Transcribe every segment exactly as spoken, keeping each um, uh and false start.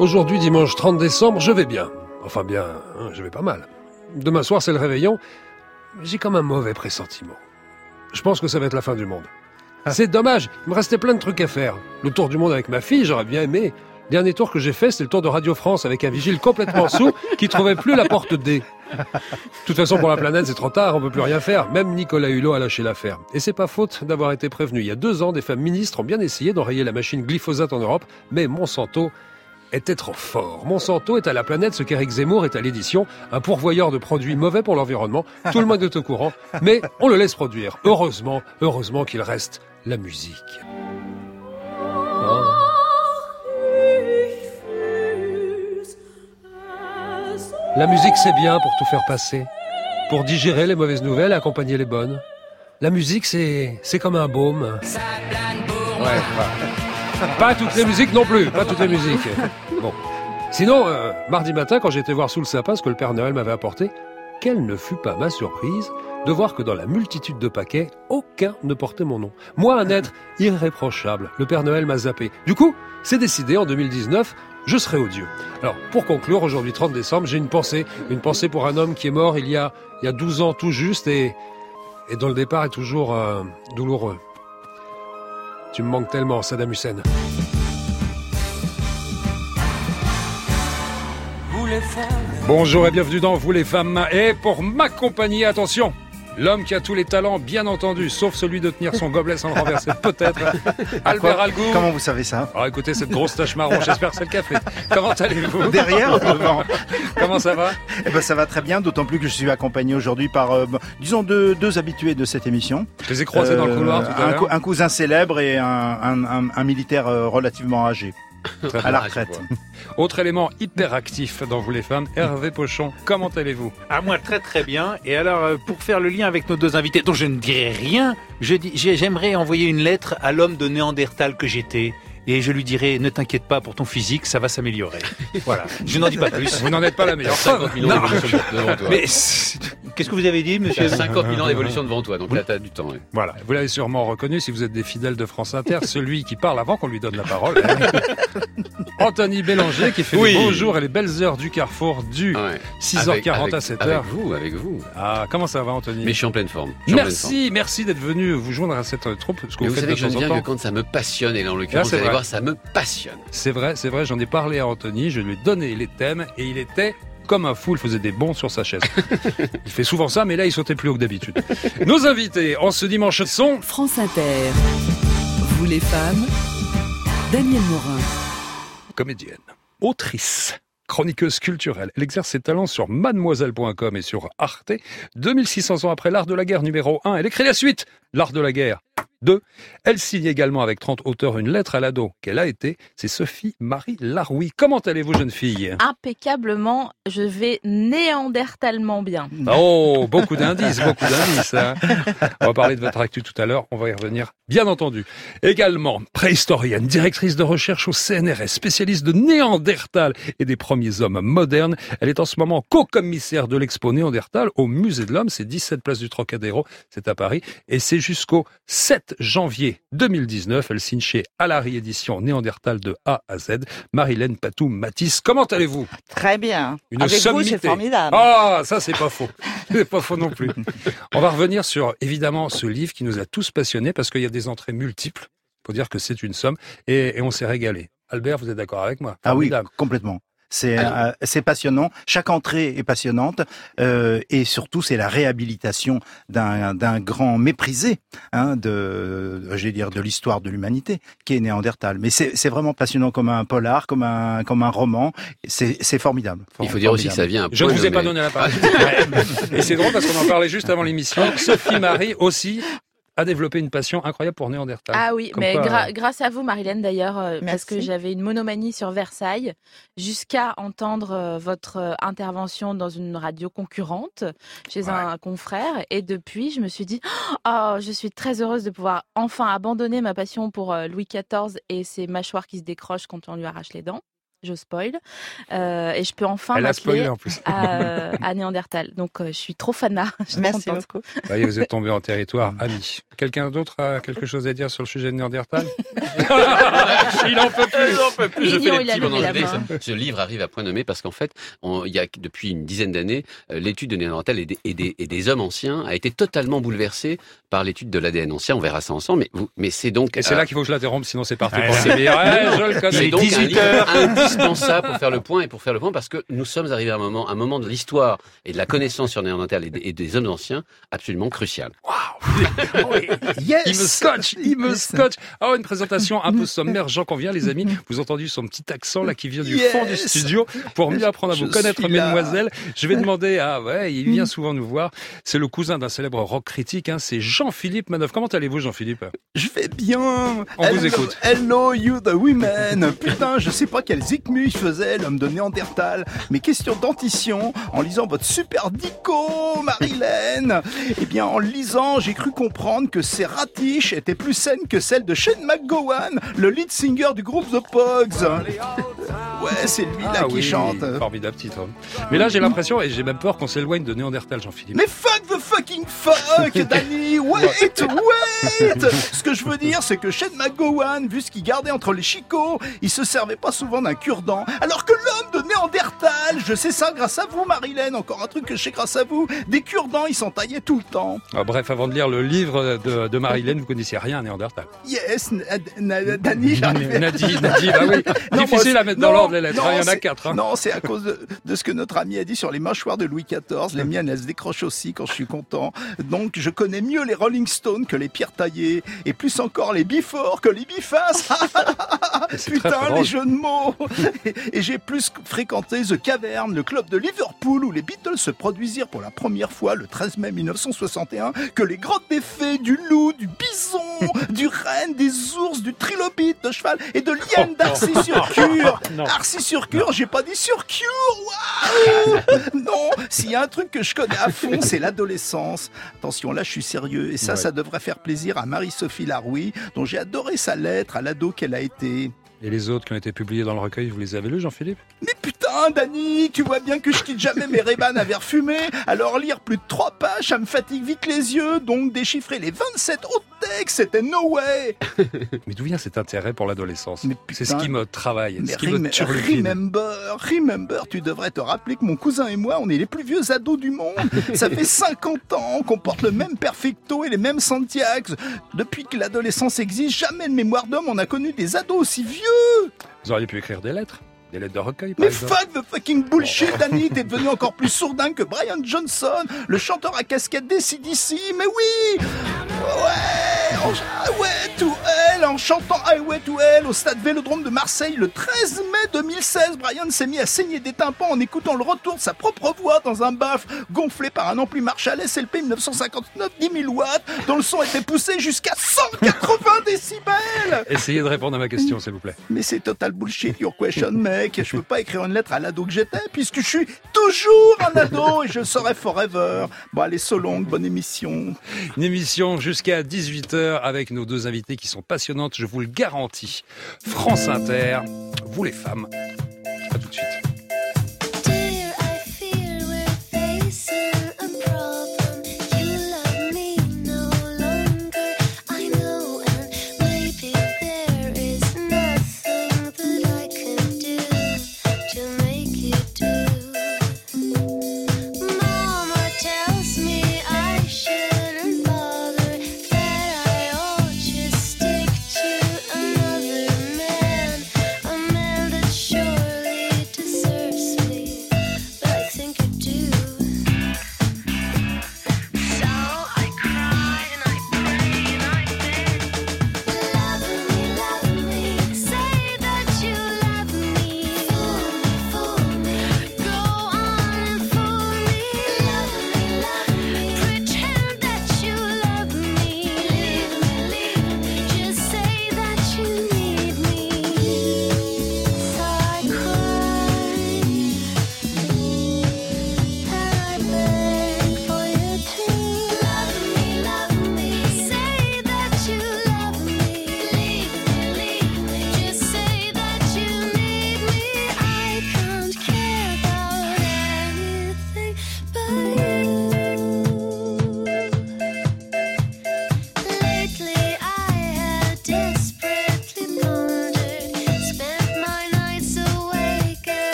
Aujourd'hui, dimanche trente décembre, je vais bien. Enfin bien, hein, je vais pas mal. Demain soir, c'est le réveillon. J'ai comme un mauvais pressentiment. Je pense que ça va être la fin du monde. C'est dommage, il me restait plein de trucs à faire. Le tour du monde avec ma fille, j'aurais bien aimé. Le dernier tour que j'ai fait, c'est le tour de Radio France avec un vigile complètement saoul qui trouvait plus la porte D. De toute façon, pour la planète, c'est trop tard, on peut plus rien faire. Même Nicolas Hulot a lâché l'affaire. Et c'est pas faute d'avoir été prévenu. Il y a deux ans, des femmes ministres ont bien essayé d'enrayer la machine glyphosate en Europe, mais Monsanto était trop fort. Monsanto est à la planète ce qu'Éric Zemmour est à l'édition, un pourvoyeur de produits mauvais pour l'environnement. Tout le monde est au courant, mais on le laisse produire. Heureusement, heureusement qu'il reste la musique. Oh. La musique, c'est bien pour tout faire passer, pour digérer les mauvaises nouvelles et accompagner les bonnes. La musique, c'est, c'est comme un baume. Ouais, ouais. Pas toutes les musiques non plus, pas toutes les musiques. Bon. Sinon, euh, mardi matin, quand j'étais voir sous le sapin ce que le Père Noël m'avait apporté, quelle ne fut pas ma surprise de voir que dans la multitude de paquets, aucun ne portait mon nom. Moi, un être irréprochable, le Père Noël m'a zappé. Du coup, c'est décidé, en deux mille dix-neuf, je serai odieux. Alors, pour conclure, aujourd'hui trente décembre, j'ai une pensée, une pensée pour un homme qui est mort il y a, il y a douze ans tout juste et, et dont le départ est toujours euh, douloureux. Tu me manques tellement, Saddam Hussein. Bonjour et bienvenue dans Vous les femmes. Et pour m'accompagner, attention, l'homme qui a tous les talents, bien entendu, sauf celui de tenir son gobelet sans le renverser, peut-être. Albert Algou. Comment vous savez ça? Alors écoutez, cette grosse tache marron, j'espère que c'est le café. Comment allez-vous? Derrière ou devant? Comment ça va? Eh ben, ça va très bien, d'autant plus que je suis accompagné aujourd'hui par, euh, disons, deux, deux habitués de cette émission. Je les ai croisés euh, dans le couloir tout à un, l'heure. Un cousin célèbre et un, un, un, un militaire euh, relativement âgé. À la retraite. Autre élément hyper actif dans Vous les femmes, Hervé Pochon, comment allez-vous? Ah, moi très très bien. Et alors, euh, pour faire le lien avec nos deux invités, dont je ne dirai rien, je dis, j'aimerais envoyer une lettre à l'homme de Néandertal que j'étais. Et je lui dirai, ne t'inquiète pas pour ton physique, ça va s'améliorer. Voilà, je n'en dis pas plus. Vous n'en êtes pas la meilleure. cinquante mille ans d'évolution devant toi. Mais qu'est-ce que vous avez dit, monsieur? cinquante mille ans d'évolution devant toi, donc là t'as du temps. Oui. Voilà, vous l'avez sûrement reconnu si vous êtes des fidèles de France Inter, celui qui parle avant qu'on lui donne la parole. Anthony Bélanger qui fait oui. les beaux jours et les belles heures du Carrefour du ouais. six heures quarante avec, à sept heures. Avec vous, avec vous. Ah, comment ça va, Anthony? Mais je suis en pleine forme. Merci, pleine forme. merci d'être venu vous joindre à cette troupe. Ce que Mais vous, vous faites savez de que je ne viens temps. que quand ça me passionne, et là en l'occurrence, vous allez voir, ça me passionne. C'est vrai, c'est vrai, j'en ai parlé à Anthony, je lui ai donné les thèmes et il était comme un fou, il faisait des bonds sur sa chaise. Il fait souvent ça, mais là il sautait plus haut que d'habitude. Nos invités en ce dimanche sont France Inter. Vous les femmes, Danielle Morin. Comédienne, autrice, chroniqueuse culturelle. Elle exerce ses talents sur mademoiselle point com et sur Arte. deux mille six cents ans après l'art de la guerre numéro un, elle écrit la suite, l'art de la guerre deux. Elle signe également avec trente auteurs une lettre à l'ado qu'elle a été. C'est Sophie-Marie Larouille. Comment allez-vous, jeune fille? Impeccablement, je vais néandertalement bien. Oh, beaucoup d'indices, beaucoup d'indices. Hein. On va parler de votre actu tout à l'heure, on va y revenir, bien entendu. Également, préhistorienne, directrice de recherche au C N R S, spécialiste de Néandertal et des premiers hommes modernes. Elle est en ce moment co-commissaire de l'expo Néandertal au Musée de l'Homme. C'est dix-sept place du Trocadéro, c'est à Paris. Et c'est jusqu'au sept janvier deux mille dix-neuf. Elle signe chez Alary Éditions Néandertal de A à Z. Marilène Patou-Matisse, comment allez-vous? Très bien. Une Avec sommité. vous, c'est formidable. Ah, ça c'est pas faux. C'est pas faux non plus. On va revenir sur, évidemment, ce livre qui nous a tous passionnés parce qu'il y a des entrées multiples. Faut dire que c'est une somme. Et, et on s'est régalé. Albert, vous êtes d'accord avec moi? Formidable. Ah oui, complètement. C'est, euh, c'est passionnant. Chaque entrée est passionnante euh, et surtout c'est la réhabilitation d'un, d'un grand méprisé hein, de, je vais dire, de l'histoire de l'humanité qui est Néandertal. Mais c'est, c'est vraiment passionnant comme un polar, comme un, comme un roman. C'est, c'est formidable. Il faut dire aussi que ça vient. Je ne vous ai mais... pas donné la parole. Et c'est drôle parce qu'on en parlait juste avant l'émission. Sophie-Marie aussi a développé une passion incroyable pour Néandertal. Ah oui, Comme mais quoi, gra- euh... grâce à vous, Marilène, d'ailleurs, euh, parce que Merci. j'avais une monomanie sur Versailles, jusqu'à entendre euh, votre euh, intervention dans une radio concurrente, chez Ouais. un confrère, et depuis, je me suis dit, oh, je suis très heureuse de pouvoir enfin abandonner ma passion pour euh, Louis quatorze et ses mâchoires qui se décrochent quand on lui arrache les dents. je spoil. Euh, et je peux enfin Elle a spoilé m'atteler en plus. à, à Néandertal. Donc, euh, je suis trop fana. Je suis Merci contente. beaucoup. Bah, vous êtes tombé en territoire ami. Quelqu'un d'autre a quelque chose à dire sur le sujet de Néandertal? Il en peut plus. Il en peut plus. Je fais Mignon, les il a petits levé pendant la que je main. dis que ce, ce livre arrive à point nommé parce qu'en fait, on, il y a depuis une dizaine d'années, euh, l'étude de Néandertal et des, et, des, et des hommes anciens a été totalement bouleversée par l'étude de l'A D N ancien. On verra ça ensemble. Mais, vous, mais c'est donc. Et c'est euh, là qu'il faut que je l'interrompe, sinon c'est parti Ouais. pour c'est meilleur. Ouais, je le connais. C'est donc un dix-huit livre heures. indispensable pour faire le point et pour faire le point parce que nous sommes arrivés à un moment, un moment de l'histoire et de la connaissance sur Néandertal et des, et des hommes anciens absolument crucial. Yes. Il me scotche, il me scotche. Oh, une présentation un peu sommaire. Jean Convient, les amis. Vous avez entendu son petit accent là qui vient du Yes. fond du studio. Pour mieux apprendre à vous Je connaître, suis là. mesdemoiselles, je vais demander à, ouais, il vient souvent nous voir. C'est le cousin d'un célèbre rock critique, hein. C'est Jean-Philippe Manœuvre. Comment allez-vous, Jean-Philippe? Je vais bien. On vous Hello- écoute. Hello, you the women. Putain, je sais pas quel zikmu il faisait, l'homme de Néandertal. Mais question dentition, en lisant votre super dico, Marilyn. Eh bien, en le lisant, j'ai cru comprendre que ces ratiches étaient plus saines que celles de Shane McGowan, le lead singer du groupe The Pogs. Ouais, c'est lui là Ah qui oui, chante. formidable titre. Mais là, j'ai l'impression, et j'ai même peur qu'on s'éloigne de Néandertal, Jean-Philippe. Mais fuck the fucking fuck, Danny. Wait, wait. Ce que je veux dire, c'est que Shane McGowan, vu ce qu'il gardait entre les chicots, il se servait pas souvent d'un cure-dent. Alors que l'homme de Néandertal, je sais ça grâce à vous, Marilyn, encore un truc que je sais grâce à vous, des cure-dents, il s'en taillait tout le temps. Ah, bref, avant de lire le livre de, de Marilyn, vous connaissiez rien à Néandertal. Yes, na- na- Danny, j'arrivais. Nadie, Nadie, bah oui. Non, Difficile moi, à mettre non, dans l'ordre les lettres, non, hein, il y en a c'est- quatre. Hein. Non, c'est à cause de, de ce que notre ami a dit sur les mâchoires de Louis quatorze. Les miennes, elles se décrochent aussi quand je suis content. Donc, je connais mieux les Rolling Stones que les Pierre Taillé, et plus encore les Before que les Biface. C'est très, Putain, très les drôle. jeux de mots. Et, et j'ai plus fréquenté The Cavern, le club de Liverpool où les Beatles se produisirent pour la première fois le treize mai mille neuf cent soixante et un, que les grottes des fées, du loup, du bison, du renne, des ours, du trilobite de cheval et de liane d'Arcy-sur-Cure. Non. Arcy-sur-Cure, j'ai pas dit sur Cure, waouh. Non, s'il y a un truc que je connais à fond, c'est l'adolescence. Attention, là, je suis sérieux. Et ça, Ouais. ça devrait faire plaisir à Marie-Sophie Larouille, dont j'ai adoré sa lettre à l'ado qu'elle a été. Et les autres qui ont été publiés dans le recueil, vous les avez lus, Jean-Philippe? Mais putain, Dany, tu vois bien que je quitte jamais mes Ray-Ban à verre fumé. Alors lire plus de trois pages, ça me fatigue vite les yeux. Donc déchiffrer les vingt-sept autres textes, c'était no way. Mais d'où vient cet intérêt pour l'adolescence? Mais C'est putain. ce qui me travaille, Mais ce qui me rem- turlupine. remember, remember, tu devrais te rappeler que mon cousin et moi, on est les plus vieux ados du monde. Ça fait cinquante ans qu'on porte le même Perfecto et les mêmes Santiago. Depuis que l'adolescence existe, jamais de mémoire d'homme on a connu des ados aussi vieux. Vous auriez pu écrire des lettres, des lettres de recueil, par Mais exemple. fuck the fucking bullshit, Danny, t'es devenu encore plus sourdin que Brian Johnson, le chanteur à casquette des C D C, mais oui. Ouais, en, Highway to Hell, en chantant Highway to Hell au stade Vélodrome de Marseille le treize mai deux mille seize, Brian s'est mis à saigner des tympans en écoutant le retour de sa propre voix dans un baff gonflé par un ampli Marshall S L P mille neuf cent cinquante-neuf dix mille watts, dont le son était poussé jusqu'à cent quatre-vingts décibels. Essayez de répondre à ma question, s'il vous plaît. Mais c'est total bullshit, your question, mec. Je peux pas écrire une lettre à l'ado que j'étais, puisque je suis toujours un ado et je le serai forever. Bon, allez, so long, bonne émission. Une émission jusqu'à dix-huit heures avec nos deux invités qui sont passionnantes, je vous le garantis. France Inter, vous les femmes. À tout de suite. Dear, I feel we're facing a problem. You love me no longer, I know, and maybe there is nothing that I can do to make you do. Mama tells me I shouldn't bother, that I ought just stick to another man, a man that's sure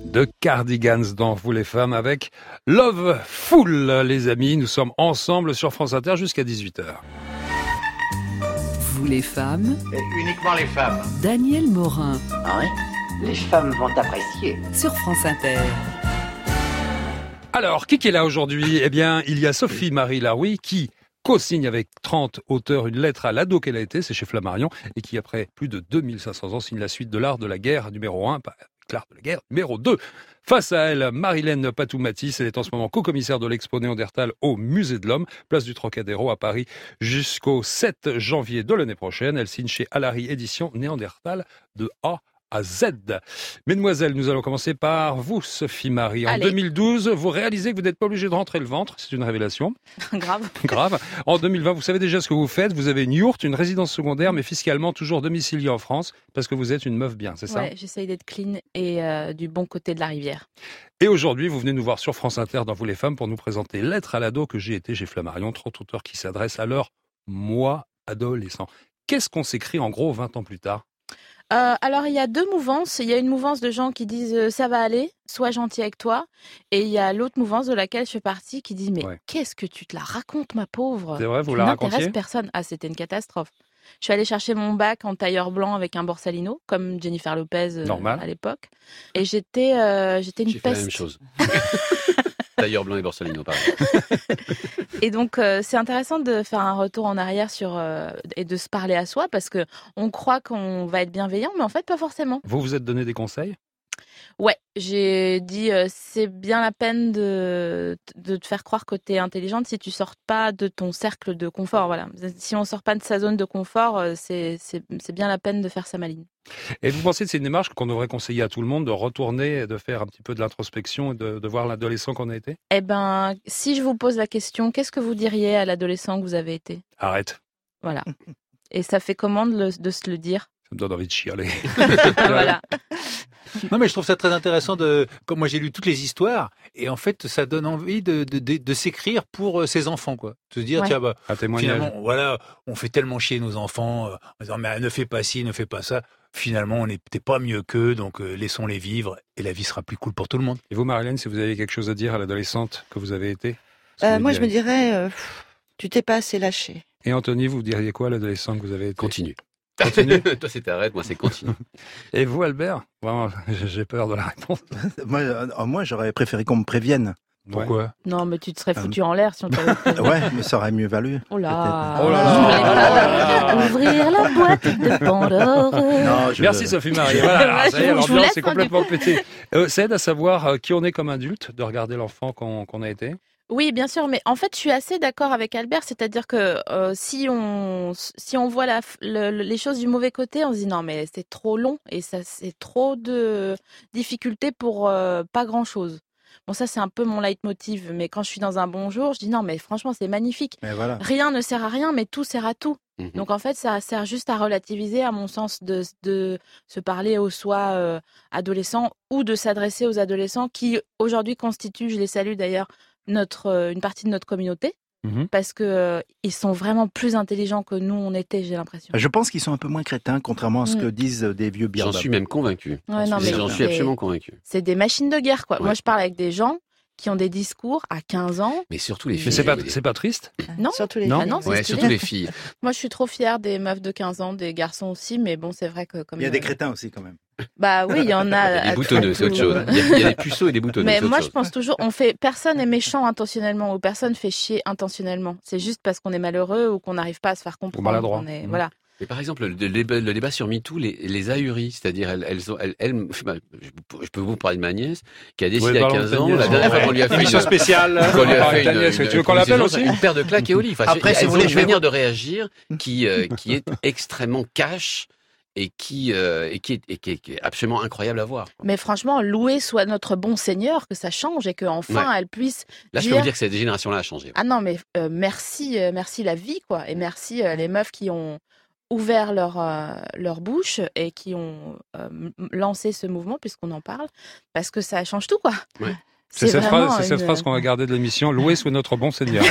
de Cardigans dans Vous les femmes avec Love Full, les amis. Nous sommes ensemble sur France Inter jusqu'à dix-huit heures. Vous les femmes, Et uniquement les femmes. Daniel Morin Ah oui. Les femmes vont apprécier. sur France Inter. Alors, qui est là aujourd'hui? Eh bien, il y a Sophie-Marie Laroui qui co-signe avec trente auteurs une lettre à l'ado qu'elle a été, c'est chez Flammarion, et qui, après plus de deux mille cinq cents ans, signe la suite de l'art de la guerre numéro un, pas l'art de la guerre numéro deux. Face à elle, Marilène Patou-Matisse, elle est en ce moment co-commissaire de l'Expo Néandertal au Musée de l'Homme, place du Trocadéro à Paris, jusqu'au sept janvier de l'année prochaine. Elle signe chez Alary Édition Néandertal de A à Z. Mesdemoiselles, nous allons commencer par vous, Sophie-Marie. En Allez. deux mille douze, vous réalisez que vous n'êtes pas obligé de rentrer le ventre. C'est une révélation. Grave. Grave. En deux mille vingt, vous savez déjà ce que vous faites. Vous avez une yourte, une résidence secondaire, mais fiscalement toujours domiciliée en France, parce que vous êtes une meuf bien, c'est ça? Ouais, j'essaye d'être clean et euh, du bon côté de la rivière. Et aujourd'hui, vous venez nous voir sur France Inter dans Vous les femmes pour nous présenter Lettre à l'ado que j'ai été chez Flammarion, trente auteurs qui s'adressent à leur moi adolescent. Qu'est-ce qu'on s'écrit en gros vingt ans plus tard? Euh, alors, il y a deux mouvances. Il y a une mouvance de gens qui disent euh, ça va aller, sois gentil avec toi. Et il y a l'autre mouvance de laquelle je fais partie qui dit mais Ouais. qu'est-ce que tu te la racontes, ma pauvre? C'est vrai, vous Tu la n'intéresses racontiez? personne. Ah, c'était une catastrophe. Je suis allée chercher mon bac en tailleur blanc avec un borsalino, comme Jennifer Lopez euh, Normal. à l'époque. Et j'étais, euh, j'étais une J'ai fait peste. la même chose. Tailleur blanc et Borsalino, pareil. Et donc, euh, c'est intéressant de faire un retour en arrière sur euh, et de se parler à soi parce que on croit qu'on va être bienveillant, mais en fait, pas forcément. Vous vous êtes donné des conseils? Ouais, j'ai dit euh, c'est bien la peine de, de te faire croire que tu es intelligente si tu sors pas de ton cercle de confort. Voilà. Si on sort pas de sa zone de confort, euh, c'est, c'est, c'est bien la peine de faire sa maline. Et vous pensez que c'est une démarche qu'on devrait conseiller à tout le monde de retourner et de faire un petit peu de l'introspection et de, de voir l'adolescent qu'on a été? Eh ben, si je vous pose la question, qu'est-ce que vous diriez à l'adolescent que vous avez été? Arrête. Voilà. Et ça fait comment de, le- de se le dire? Ça me donne envie de chialer. Voilà. Non, mais je trouve ça très intéressant de, comme moi j'ai lu toutes les histoires, et en fait, ça donne envie de, de, de, de s'écrire pour euh, ses enfants, quoi. De se dire, Ouais. tiens, bah, Un témoignage. finalement, voilà, on fait tellement chier nos enfants, euh, en disant, mais ne fais pas ci, ne fais pas ça. Finalement, on n'est peut-être pas mieux qu'eux, donc euh, laissons-les vivre, et la vie sera plus cool pour tout le monde. Et vous, Marilène, si vous avez quelque chose à dire à l'adolescente que vous avez été? ce que Euh, vous moi, je me diriez. dirais, euh, pff, tu t'es pas assez lâché. Et Anthony, vous diriez quoi à l'adolescent que vous avez été? Continue. Continue. Toi, c'est arrête, moi, c'est continue. Et vous, Albert? Vraiment, j'ai peur de la réponse. Moi, euh, moi, j'aurais préféré qu'on me prévienne. Pourquoi? Non, mais tu te serais Euh, foutu en l'air si on t'avait fait. Ouais, mais ça aurait mieux valu. Oh là. Oh là là. Je voulais pas ouvrir la boîte de Pandore. Non, je- Merci Sophie-Marie. Voilà, alors, ça y est, Je vous l'ambiance laisse, est hein, complètement pétée. Euh, ça aide à savoir euh, qui on est comme adulte, de regarder l'enfant qu'on qu'on a été. Oui, bien sûr, mais en fait, je suis assez d'accord avec Albert, c'est-à-dire que euh, si on si on voit la, le- le- les choses du mauvais côté, on se dit non, mais c'est trop long et ça c'est trop de difficultés pour euh, pas grand-chose. Bon, ça c'est un peu mon leitmotiv, mais quand je suis dans un bon jour, je dis non, mais franchement, c'est magnifique. Mais voilà. Rien ne sert à rien, mais tout sert à tout. Mhm. Donc en fait, ça sert juste à relativiser, à mon sens, de, de se parler aux soi euh, adolescents ou de s'adresser aux adolescents qui aujourd'hui constituent, je les salue d'ailleurs, notre euh, une partie de notre communauté Mhm. parce que euh, ils sont vraiment plus intelligents que nous on était, j'ai l'impression. Je pense qu'ils sont un peu moins crétins, contrairement à ce Mm. que disent des vieux J'en birdabs. suis même convaincu. Ouais, non, mais J'en suis c'est- absolument convaincu. C'est des machines de guerre quoi. Ouais. Moi je parle avec des gens qui ont des discours à quinze ans. Mais surtout les filles. Mais c'est pas, je veux dire. c'est pas triste? Non. Surtout les Non. Ah filles. non, c'est Ouais, stylé. surtout les filles. Moi je suis trop fière des meufs de quinze ans, des garçons aussi, mais bon c'est vrai que comme Il y a des euh, crétins aussi, quand même. bah oui il y en a. Des à- boutonneux, à c'est autre tout, chose. euh, Il y, a, il y a des puceaux et des boutonneux. Mais c'est autre moi, chose. je pense toujours, on fait, personne est méchant intentionnellement ou personne fait chier intentionnellement. C'est juste parce qu'on est malheureux ou qu'on n'arrive pas à se faire comprendre. maladroit. qu'on est- Mmh. Voilà. Mais par exemple, le, le débat, le débat sur MeToo les, les ahurit, c'est-à-dire elles, elles, ont, elles, elles- bah, je peux vous parler de ma nièce qui a décidé Ouais, à parlons de quinze ta ans, nièce, la dernière ouais. fois qu'on lui a fait Émission une, spéciale. qu'on lui a Ah, fait ta une, nièce, une- tu veux une qu'on l'appelle conversation, aussi une paire de claques et au lit. Enfin, Après, elles si vous ont voulez, une je vais manière de réagir qui, euh, qui est extrêmement cash et qui, euh, et qui, est, et qui est- qui est absolument incroyable à voir. Mais franchement, loué soit notre bon Seigneur, que ça change et qu'enfin Ouais. elle puisse Là, je dire... peux vous dire que cette génération-là a changé. Ah non, mais euh, merci, euh, merci la vie, quoi. Et merci euh, les meufs qui ont ouvert leur, euh, leur bouche et qui ont euh, m- lancé ce mouvement, puisqu'on en parle, parce que ça change tout, quoi. Ouais. C'est cette vraiment phrase, c'est cette une- phrase qu'on va garder de l'émission. Loué soit notre bon Seigneur.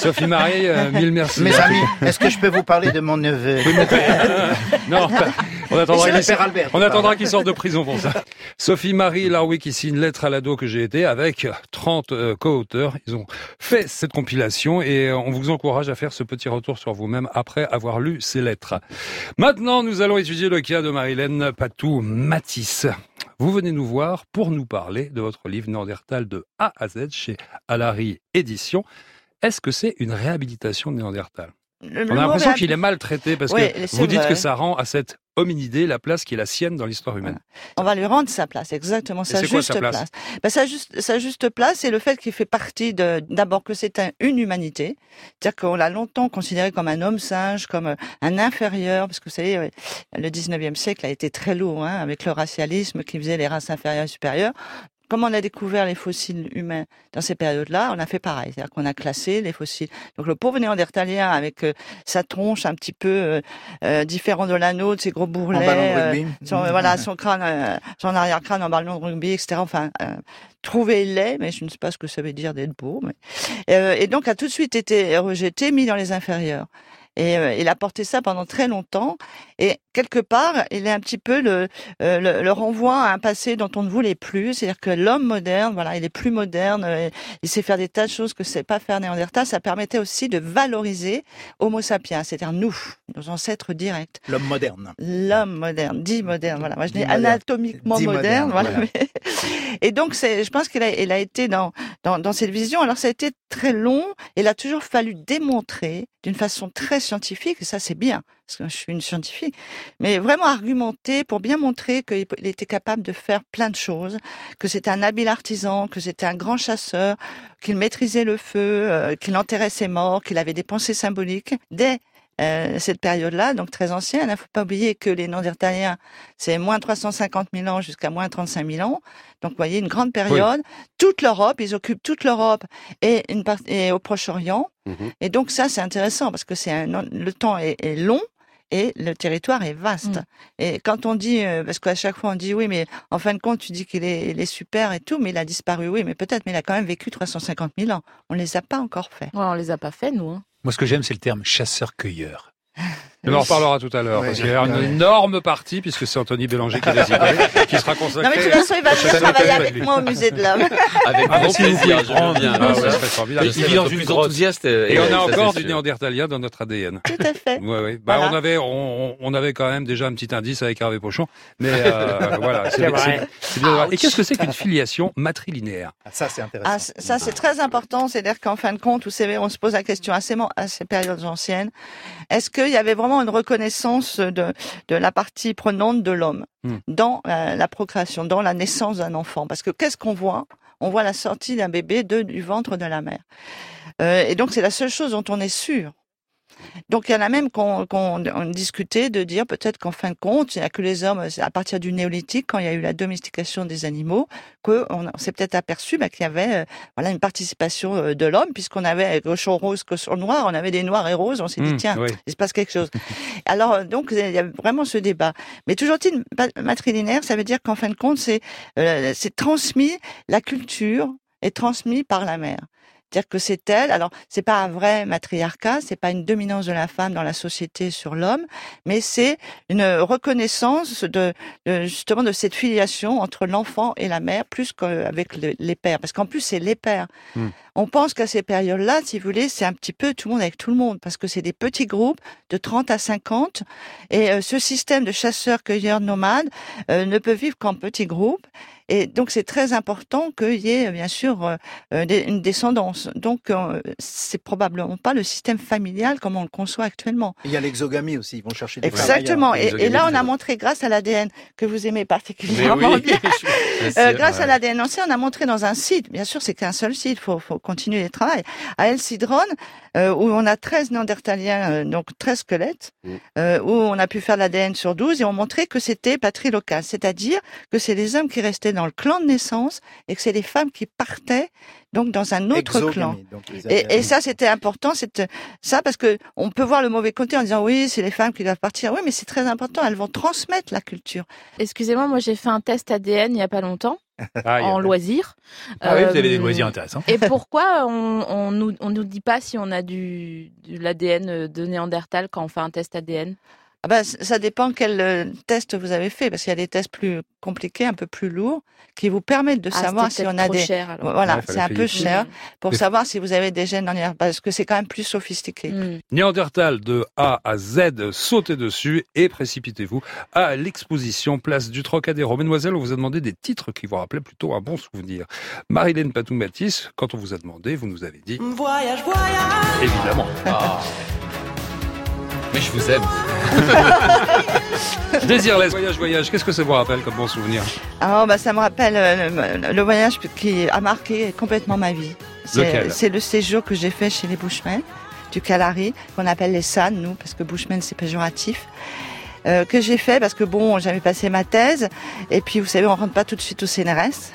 Sophie-Marie, euh, mille merci. Mes amis, est-ce que je peux vous parler de mon neveu? Non, pas- On attendra Et qu'il c'est le père Albert on qui attendra parle. qu'il sorte de prison pour ça. Sophie-Marie Laroui qui signe Lettre à l'ado que j'ai été avec trente euh, co-auteurs. Ils ont fait cette compilation et on vous encourage à faire ce petit retour sur vous-même après avoir lu ces lettres. Maintenant, nous allons étudier le cas de Marilène Patou-Matisse. Vous venez nous voir pour nous parler de votre livre Néandertal de A à Z chez Alary Éditions. Est-ce que c'est une réhabilitation de Néandertal ? Le- le On a mot l'impression réhab- qu'il est maltraité parce Oui, que c'est vous dites vrai. que ça rend à cette hominidé la place qui est la sienne dans l'histoire humaine. On va lui rendre sa place, exactement, sa c'est quoi juste sa place place. Ben, sa, juste, sa juste place, c'est le fait qu'il fait partie de, d'abord que c'est un- une humanité, c'est-à-dire qu'on l'a longtemps considéré comme un homme singe, comme un inférieur, parce que vous savez, ouais, le dix-neuvième siècle a été très lourd, hein, avec le racialisme qui faisait les races inférieures et supérieures. Comme on a découvert les fossiles humains dans ces périodes-là, on a fait pareil, c'est-à-dire qu'on a classé les fossiles. Donc le pauvre néandertalien avec euh, sa tronche un petit peu euh, euh, différent de la nôtre, ses gros bourrelets, En ballon de euh, rugby. son, voilà, son crâne, euh, son arrière-crâne en ballon de rugby, et cetera. Enfin, euh, trouvé laid, mais je ne sais pas ce que ça veut dire d'être beau. Mais... Euh, et donc a tout de suite été rejeté, mis dans les inférieurs. Et euh, il a porté ça pendant très longtemps. Et quelque part, il est un petit peu le, euh, le, le renvoi à un passé dont on ne voulait plus. C'est-à-dire que l'homme moderne, voilà, il est plus moderne. euh, il sait faire des tas de choses que ne sait pas faire Néandertal. Ça permettait aussi de valoriser Homo sapiens, c'est-à-dire nous, nos ancêtres directs. L'homme moderne. L'homme moderne, dit moderne, voilà. Moi, je dis Dit moderne. anatomiquement Dit moderne, moderne, voilà. Et donc, c'est, je pense qu'il a, il a été dans, dans, dans cette vision. Alors, ça a été très long. Et il a toujours fallu démontrer d'une façon très scientifique, et ça, c'est bien, parce que je suis une scientifique, mais vraiment argumenter pour bien montrer qu'il était capable de faire plein de choses, que c'était un habile artisan, que c'était un grand chasseur, qu'il maîtrisait le feu, euh, qu'il enterrait ses morts, qu'il avait des pensées symboliques. Dès Euh, cette période-là, donc très ancienne. Il ne faut pas oublier que les Néandertaliens, c'est moins trois cent cinquante mille ans jusqu'à moins trente-cinq mille ans. Donc, vous voyez, une grande période. Toute l'Europe, ils occupent toute l'Europe et, une part- et au Proche-Orient. Mhm. Et donc, ça, c'est intéressant parce que c'est un, le temps est, est long. Et le territoire est vaste. Mm. Et quand on dit, euh, parce qu'à chaque fois on dit oui, mais en fin de compte, tu dis qu'il est, il est super et tout, mais il a disparu, oui, mais peut-être, mais il a quand même vécu trois cent cinquante mille ans. On les a pas encore fait. Ouais, on les a pas fait, nous. Hein. Moi, ce que j'aime, c'est le terme chasseur-cueilleur. On en reparlera tout à l'heure, Oui. parce qu'il y a une Oui. énorme partie, puisque c'est Anthony Bélanger qui a décidé, qui sera consacré. Non, mais de toute façon, il va venir Ça travailler m'intéresse, avec lui. moi au musée de l'homme. Avec Ah, grand si vous plaisir, pouvez je veux prendre. bien. Ah, Ah, ça ouais. serait formidable. Il Je vit serais dans votre une plus grotte. enthousiaste. Et on a ça, encore c'est du sûr. néandertalien dans notre A D N. Tout à fait. Ouais, ouais. Bah, Voilà. on avait, on, on avait quand même déjà un petit indice avec Hervé Pochon, mais euh, voilà, c'est C'est vrai. c'est- c'est bien de voir. Et qu'est-ce que c'est qu'une filiation matrilinéaire? Ah, ça, c'est intéressant. Ah, c- ça, c'est très important. C'est-à-dire qu'en fin de compte, vous savez, on se pose la question à ces, mo- à ces périodes anciennes. Est-ce qu'il y avait vraiment une reconnaissance de, de la partie prenante de l'homme Hmm. dans euh, la procréation, dans la naissance d'un enfant? Parce que qu'est-ce qu'on voit? On voit la sortie d'un bébé de, du ventre de la mère. Euh, et donc, c'est la seule chose dont on est sûr. Donc, il y en a même qu'on qu'on on discutait de dire peut-être qu'en fin de compte, il n'y a que les hommes, c'est à partir du néolithique, quand il y a eu la domestication des animaux, qu'on on s'est peut-être aperçu bah, qu'il y avait euh, voilà, une participation euh, de l'homme, puisqu'on avait cochon rose, cochon noir, on avait des noirs et roses, on s'est dit, Mmh, tiens, oui. il se passe quelque chose. Alors, euh, donc, il y a vraiment ce débat. Mais toujours dit, matrilinéaire, ça veut dire qu'en fin de compte, c'est euh, c'est transmis, la culture est transmise par la mère. C'est-à-dire que c'est elle. Alors, c'est pas un vrai matriarcat, c'est pas une dominance de la femme dans la société sur l'homme, mais c'est une reconnaissance de, de justement de cette filiation entre l'enfant et la mère, plus qu'avec le- les pères. Parce qu'en plus, c'est les pères. Hmm. On pense qu'à ces périodes-là, si vous voulez, c'est un petit peu tout le monde avec tout le monde, parce que c'est des petits groupes de trente à cinquante, et euh, ce système de chasseurs-cueilleurs nomades euh, ne peut vivre qu'en petits groupes. Et donc, c'est très important qu'il y ait, bien sûr, euh, euh, des- une descendance. Donc, euh, c'est probablement pas le système familial comme on le conçoit actuellement. Il y a l'exogamie aussi, ils vont chercher des Exactement. femmes Et, ailleurs. et là, on a montré, grâce à l'A D N, que vous aimez Mais particulièrement oui, bien, je- je euh, sais, grâce ouais. à l'A D N ancien, on a montré dans un site, bien sûr, c'est qu'un seul site, faut, faut continuer les travaux, à El Cidron, euh, où on a treize néandertaliens, euh, donc treize squelettes, Mm. euh, où on a pu faire l'A D N sur douze, et on montrait que c'était patrie locale, c'est-à-dire que c'est les hommes qui restaient dans le clan de naissance, et que c'est les femmes qui partaient, donc, dans un autre clan. Exogamie, donc les Et, et Amérindiens. ça, c'était important, c'est ça, parce que on peut voir le mauvais côté en disant oui, c'est les femmes qui doivent partir. Oui, mais c'est très important. Elles vont transmettre la culture. Excusez-moi, moi j'ai fait un test A D N il y a pas longtemps, Ah, il y a- en loisir. Ah oui, vous avez des Euh, loisirs intéressants. Et pourquoi on, on nous on nous dit pas si on a du de l'A D N de Néandertal quand on fait un test A D N? Ah bah, c- ça dépend quel euh, test vous avez fait, parce qu'il y a des tests plus compliqués, un peu plus lourds, qui vous permettent de Ah, savoir c'était si on peut-être a trop des... cher, alors. Voilà, Ouais, fallait c'est un peu payer plus. cher Mm. pour Mais- savoir si vous avez des gènes dans l'I R, parce que c'est quand même plus sophistiqué. Mm. Néandertal de A à Z, sautez dessus et précipitez-vous à l'exposition Place du Trocadéro. Mesdemoiselles, on vous a demandé des titres qui vous rappelaient plutôt un bon souvenir. Marilène Patou-Matisse, quand on vous a demandé, vous nous avez dit Voyage, voyage. évidemment. Ah. Mais je vous aime. Désirless, voyage, voyage, qu'est-ce que ça vous rappelle comme bon souvenir? Alors, bah, ça me rappelle euh, le, le voyage qui a marqué complètement ma vie. Lequel? C'est c'est le séjour que j'ai fait chez les Bushmen du Kalahari, qu'on appelle les San, nous, parce que Bushmen, c'est péjoratif. Euh, que j'ai fait parce que bon, j'avais passé ma thèse et puis vous savez, on rentre pas tout de suite au C N R S.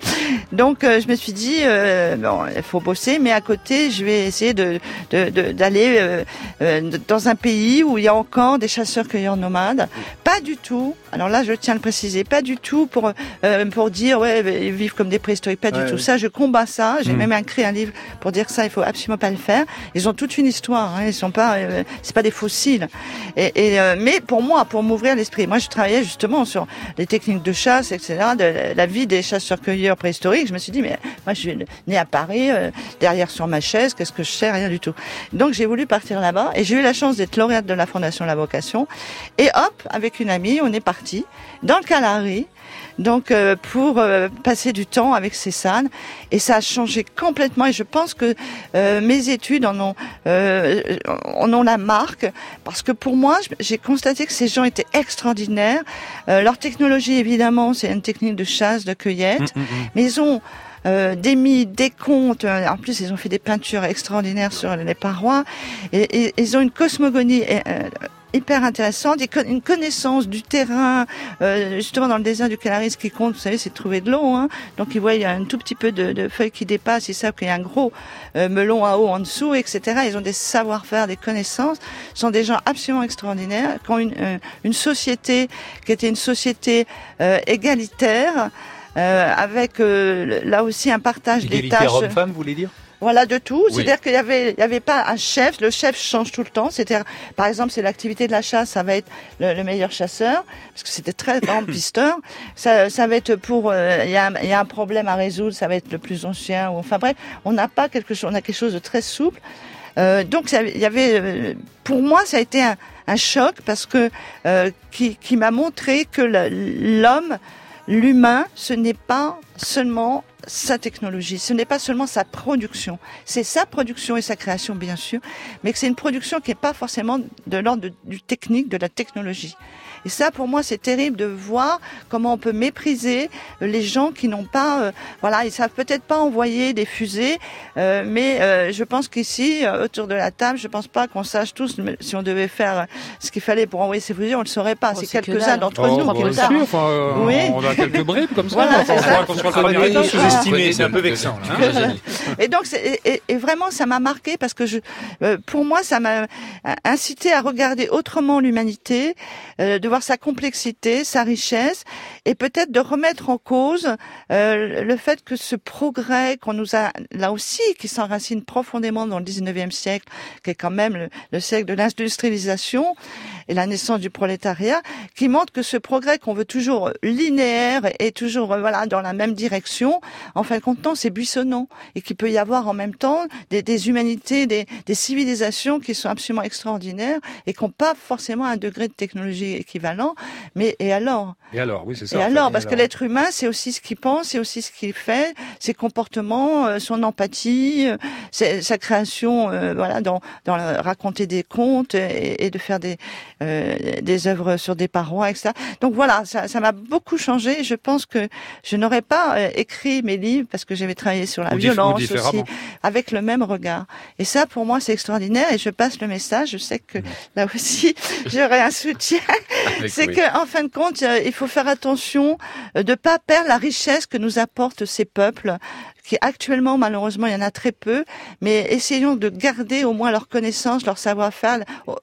Donc euh, je me suis dit euh, bon, il faut bosser, mais à côté, je vais essayer de de- de- d'aller euh, euh, dans un pays où il y a encore des chasseurs-cueilleurs nomades. Pas du tout. Alors là, je tiens à le préciser, pas du tout pour euh, pour dire ouais, ils vivent comme des préhistoriques. Pas Ouais, du tout. ouais. Ça, je combats ça. J'ai Mm. même écrit un livre pour dire que ça, il faut absolument pas le faire. Ils ont toute une histoire. Hein. Ils sont pas, euh, c'est pas des fossiles. Et, et euh, mais pour moi, pour m'ouvrir l'esprit, moi, je travaillais justement sur les techniques de chasse, et cetera, de la- la vie des chasseurs-cueilleurs préhistoriques. Je me suis dit, mais moi, je suis née à Paris, euh, derrière sur ma chaise, qu'est-ce que je sais, rien du tout. Donc, j'ai voulu partir là-bas et j'ai eu la chance d'être lauréate de la Fondation La Vocation. Et hop, avec une amie, on est parti dans le Kalahari. Donc euh, pour euh, passer du temps avec ces sânes, et ça a changé complètement, et je pense que euh, mes études en ont euh, en ont la marque, parce que pour moi je- j'ai constaté que ces gens étaient extraordinaires. Euh, leur technologie, évidemment, c'est une technique de chasse, de cueillette, Mm, mm, mm. mais ils ont euh, des mythes, des contes. euh, En plus, ils ont fait des peintures extraordinaires sur les parois. Et, et- ils ont une cosmogonie euh, hyper intéressante, et con- une connaissance du terrain. Euh, justement, dans le désert du Kalahari, ce qui compte, vous savez, c'est de trouver de l'eau. Hein. Donc, ils voient il y a un tout petit peu de, de feuilles qui dépassent. Ils savent qu'il y a un gros euh, melon à eau en dessous, et cetera. Ils ont des savoir-faire, des connaissances. Ce sont des gens absolument extraordinaires, qui ont une, euh, une société qui était une société euh, égalitaire. Euh, avec euh, là aussi un partage des Égalité tâches. homme-femme, vous voulez dire? Voilà, de tout. Oui. C'est-à-dire qu'il y avait, il y avait pas un chef. Le chef change tout le temps. C'était, par exemple, c'est l'activité de la chasse. Ça va être le, le meilleur chasseur, parce que c'était très grand pisteur. Ça, ça va être pour, euh, il y a, un- il y a un problème à résoudre. Ça va être le plus ancien. Ou, enfin bref, on n'a pas quelque chose, on a quelque chose de très souple. Euh, donc, ça- il y avait, euh, pour moi, ça a été un, un choc parce que euh, qui, qui m'a montré que le- l'homme, l'humain, ce n'est pas seulement sa technologie, ce n'est pas seulement sa production. C'est sa production et sa création, bien sûr, mais que c'est une production qui n'est pas forcément de l'ordre de- du technique, de la technologie. Et ça, pour moi, c'est terrible de voir comment on peut mépriser les gens qui n'ont pas, euh, voilà, ils savent peut-être pas envoyer des fusées, euh, mais euh, je pense qu'ici, euh, autour de la table, je pense pas qu'on sache tous, mais si on devait faire euh, ce qu'il fallait pour envoyer ces fusées, on le saurait pas. Oh, c'est c'est que quelques-uns dalle. d'entre Oh, nous bah, qui le si, savent. enfin, euh, Oui. on a quelques bribes comme ça. Voilà, Enfin, c'est on ça. voit qu'on soit le premier Prenez- étage. sous-estimé, c'est un peu vexant, là, hein. Très joli. Et donc, c'est- et, et- et vraiment, ça m'a marqué parce que je, euh, pour moi, ça m'a incité à regarder autrement l'humanité, euh, de voir sa complexité, sa richesse, et peut-être de remettre en cause euh, le fait que ce progrès qu'on nous a, là aussi, qui s'enracine profondément dans le dix-neuvième siècle, qui est quand même le, le siècle de l'industrialisation et la naissance du prolétariat, qui montre que ce progrès qu'on veut toujours linéaire et toujours euh, voilà dans la même direction, en fin de compte, non, c'est buissonnant, et qu'il peut y avoir en même temps des, des humanités, des, des civilisations qui sont absolument extraordinaires et qui n'ont pas forcément un degré de technologie équivalent. Mais et alors Et alors, oui, c'est ça. Et en fait. alors, parce Et que l'être humain, c'est aussi ce qu'il pense, c'est aussi ce qu'il fait, ses comportements, euh, son empathie, euh, c'est- sa création, euh, voilà, dans, dans le- raconter des contes et, et de faire des euh, des œuvres sur des parois, et cetera. Donc voilà, ça ça m'a beaucoup changé. Je pense que je n'aurais pas euh, écrit mes livres parce que j'avais travaillé sur la Ou dif- ou violence aussi, différemment. avec le même regard. Et ça, pour moi, c'est extraordinaire. Et je passe le message. Je sais que là aussi, j'aurai un soutien. Avec- C'est oui. que, en fin de compte, euh, il faut faire attention euh, de pas perdre la richesse que nous apportent ces peuples, qui actuellement, malheureusement, il y en a très peu. Mais essayons de garder au moins leur connaissance, leur savoir-faire, au- au-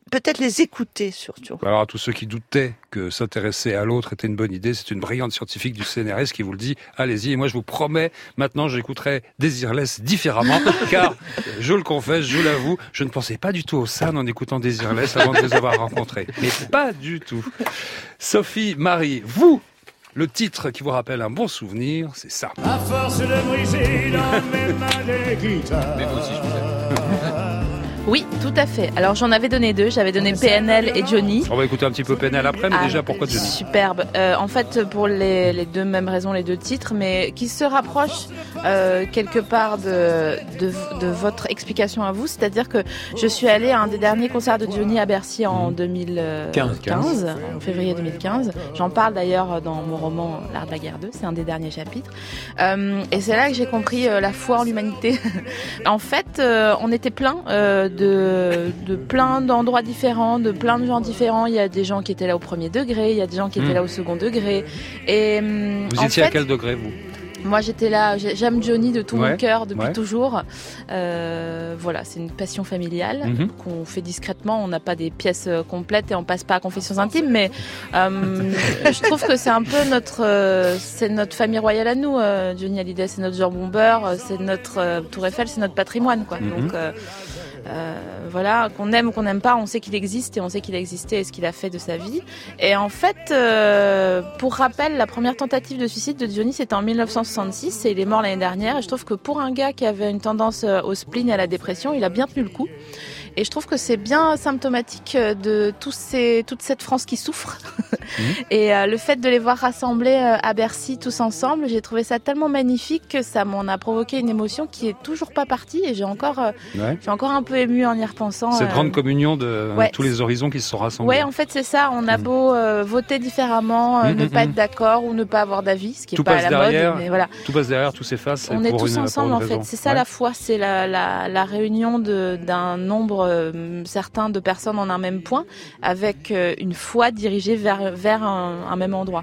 peut-être les écouter surtout. Alors à tous ceux qui doutaient que s'intéresser à l'autre était une bonne idée, c'est une brillante scientifique du C N R S qui vous le dit. Allez-y, et moi je vous promets, maintenant j'écouterai Desireless différemment, car je le confesse, je l'avoue, je ne pensais pas du tout au C E R N en écoutant Desireless avant de les avoir rencontrés. Mais pas du tout. Sophie, Marie, vous, le titre qui vous rappelle un bon souvenir, c'est ça. À force de briser dans mes mains des guitares. Mais vous aussi, je vous aime. Oui, tout à fait. Alors j'en avais donné deux, j'avais donné P N L et Johnny. On va écouter un petit peu P N L après, mais Ah, déjà pourquoi Johnny? Superbe. Euh, en fait, pour les, les deux mêmes raisons, les deux titres, mais qui se rapprochent euh, quelque part de, de, de votre explication à vous. C'est-à-dire que je suis allée à un des derniers concerts de Johnny à Bercy en deux mille quinze, en février deux mille quinze. J'en parle d'ailleurs dans mon roman L'Art de la guerre deux, c'est un des derniers chapitres. Euh, et c'est là que j'ai compris euh, la foi en l'humanité. En fait, euh, on était plein euh, de, de plein d'endroits différents, de plein de gens différents. Il y a des gens qui étaient là au premier degré, il y a des gens qui étaient Mmh. là au second degré. Et hum, Vous en étiez fait, à quel degré, vous? moi j'étais là, j'ai- j'aime Johnny de tout Ouais, mon cœur depuis ouais. toujours. Euh, voilà, c'est une passion familiale Mhm. qu'on fait discrètement. On n'a pas des pièces euh, complètes et on passe pas à confessions intimes, mais euh, je trouve que c'est un peu notre, euh, c'est notre famille royale à nous. euh, Johnny Hallyday, c'est notre jambon beurre, euh, c'est notre euh, Tour Eiffel, c'est notre patrimoine, quoi. Mhm. Donc euh, euh, voilà, qu'on aime ou qu'on n'aime pas, on sait qu'il existe et on sait qu'il a existé et ce qu'il a fait de sa vie. Et en fait, euh, pour rappel, la première tentative de suicide de Johnny, c'était en mille neuf cent soixante-six et il est mort l'année dernière. Et je trouve que pour un gars qui avait une tendance euh, au spleen et à la dépression, il a bien tenu le coup. Et je trouve que c'est bien symptomatique de tous ces, toute cette France qui souffre. Mmh. Et euh, le fait de les voir rassemblés euh, à Bercy tous ensemble, j'ai trouvé ça tellement magnifique que ça m'en a provoqué une émotion qui est toujours pas partie. Et j'ai encore, euh, Ouais. je suis encore un peu émue en y repensant. Cette euh, grande communion de ouais. tous les horizons qui se sont rassemblés. Ouais, en fait, c'est ça. On a beau euh, voter différemment, euh, Mm, ne mm, pas mm. être d'accord ou ne pas avoir d'avis, ce qui est Tout pas passe à la derrière, mode. Mais voilà. tout passe derrière, tout s'efface. On et est pour tous une- ensemble, pour en une fait. raison. C'est ça Ouais. la foi, c'est la, la, la réunion de, d'un nombre euh, certain de personnes en un même point, avec euh, une foi dirigée vers, vers un, un même endroit.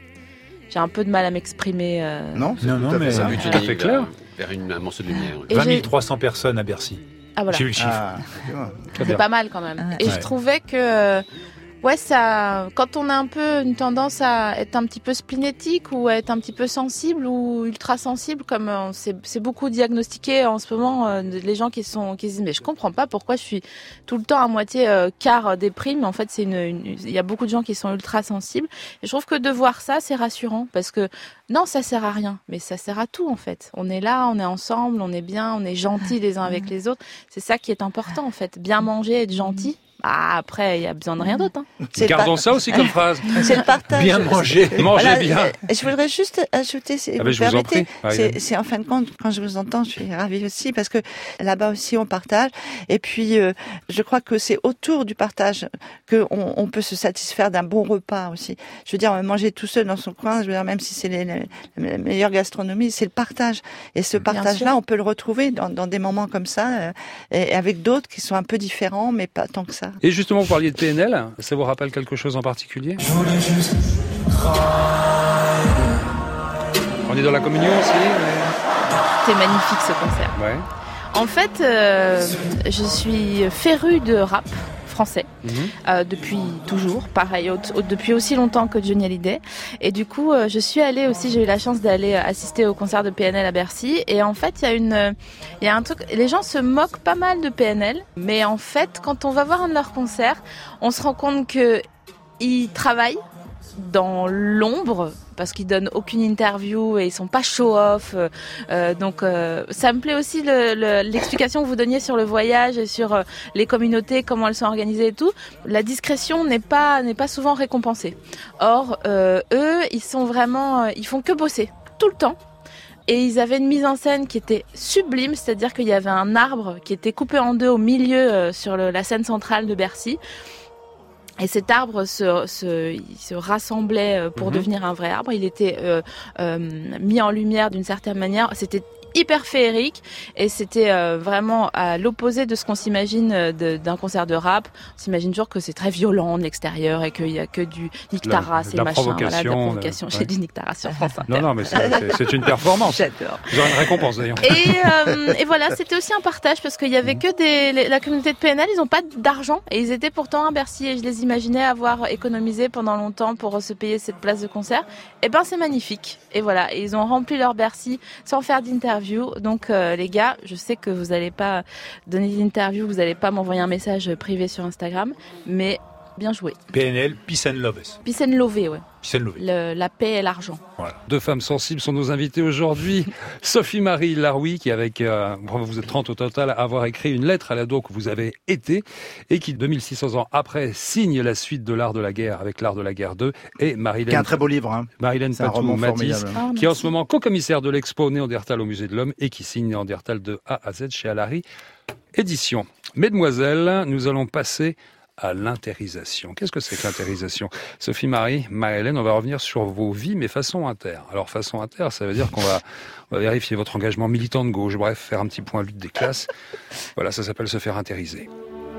J'ai un peu de mal à m'exprimer. euh, Non, c'est Non, tout non, à mais- fait Ça ça. but tout à fait vers- clair. Vers une, un morceau de lumière. ouais. Et vingt j'ai- mille trois cents personnes à Bercy. Ah voilà. J'ai eu le chiffre. Ah, tu vois. Très C'est bien. pas mal quand même. Ouais. Et Ouais. je trouvais que, ouais, ça, quand on a un peu une tendance à être un petit peu splénétique ou à être un petit peu sensible ou ultra sensible, comme euh, c'est, c'est beaucoup diagnostiqué en ce moment, euh, les gens qui sont, qui se disent, mais je comprends pas pourquoi je suis tout le temps à moitié euh, quart déprime. En fait, c'est une, une- il y a beaucoup de gens qui sont ultra sensibles. Et je trouve que de voir ça, c'est rassurant parce que non, ça sert à rien, mais ça sert à tout en fait. On est là, on est ensemble, on est bien, on est gentils les uns avec les autres. C'est ça qui est important en fait. Bien manger, être gentil. Ah, après, il y a besoin de rien d'autre. Hein. C'est le Gardons par- ça aussi comme phrase. C'est le partage. Bien manger. Mangez Voilà, bien. euh, Je voudrais juste ajouter, si Ah vous ben, je vous en permettez, prie, Marie-Hélène. c'est, c'est en fin de compte, quand je vous entends, je suis ravie aussi, parce que là-bas aussi, on partage. Et puis, euh, je crois que c'est autour du partage qu'on on peut se satisfaire d'un bon repas aussi. Je veux dire, manger tout seul dans son coin, je veux dire, même si c'est les, les- la meilleure gastronomie, c'est le partage. Et ce Bien partage-là, sûr. on peut le retrouver dans, dans des moments comme ça, euh, et avec d'autres qui sont un peu différents, mais pas tant que ça. Et justement, vous parliez de P N L, ça vous rappelle quelque chose en particulier? On est dans la communion aussi, mais... C'était magnifique ce concert. Ouais. En fait, euh, je suis férue de rap français Mhm. euh, depuis toujours, pareil, au- au- depuis aussi longtemps que Johnny Hallyday. Et du coup, euh, je suis allée aussi, j'ai eu la chance d'aller assister au concert de P N L à Bercy. Et en fait, il y a une, euh, il y a un truc, les gens se moquent pas mal de P N L, mais en fait, quand on va voir un de leurs concerts, on se rend compte que ils travaillent dans l'ombre parce qu'ils donnent aucune interview et ils sont pas show-off. Euh, euh, donc euh, ça me plaît aussi le, le, l'explication que vous donniez sur le voyage et sur euh, les communautés, comment elles sont organisées et tout. La discrétion n'est pas n'est pas souvent récompensée. Or euh, eux, ils sont vraiment, euh, ils font que bosser tout le temps. Et ils avaient une mise en scène qui était sublime, c'est-à-dire qu'il y avait un arbre qui était coupé en deux au milieu euh, sur le, la scène centrale de Bercy. Et cet arbre se, se, il se rassemblait pour Mhm. devenir un vrai arbre. Il était euh, euh, mis en lumière d'une certaine manière. C'était hyper féerique et c'était euh, vraiment à l'opposé de ce qu'on s'imagine euh, de, d'un concert de rap. On s'imagine toujours que c'est très violent de l'extérieur et qu'il y a que du Nick Taras et machin, voilà, de la provocation. J'ai ouais. dit Nick Taras sur France Inter. Non, non, mais c'est, c'est, c'est une performance. J'adore. Vous aurez une récompense d'ailleurs. Et, euh, et voilà, c'était aussi un partage parce qu'il y avait que des, la communauté de P N L, ils n'ont pas d'argent et ils étaient pourtant à Bercy et je les imaginais avoir économisé pendant longtemps pour se payer cette place de concert. Et ben c'est magnifique. Et voilà, et ils ont rempli leur Bercy sans faire d'interview. Donc euh, les gars, je sais que vous n'allez pas donner d'interview, vous n'allez pas m'envoyer un message privé sur Instagram, mais bien joué. P N L, Peace and Love. Peace and Love, ouais. Peace and Love. Le, la paix et l'argent. Voilà. Deux femmes sensibles sont nos invitées aujourd'hui. Sophie-Marie Laroui, qui avec, euh, vous êtes trente au total, à avoir écrit une lettre à l'ado que vous avez été, et qui, deux mille six cents ans après, signe la suite de l'art de la guerre avec l'art de la guerre deux, et Marilène. Qui est un très beau livre, hein. Marilène C'est un roman Patou-Matisse, formidable. qui est en ce moment co-commissaire de l'expo Néandertal au Musée de l'Homme, et qui signe Néandertal de A à Z chez Alary Édition. Mesdemoiselles, nous allons passer à l'interisation. Qu'est-ce que c'est que l'interisation ? Sophie-Marie, Marie-Hélène, on va revenir sur vos vies, mais façon inter. Alors, façon inter, ça veut dire qu'on va, on va vérifier votre engagement militant de gauche, bref, faire un petit point lutte des classes. Voilà, ça s'appelle se faire intériser.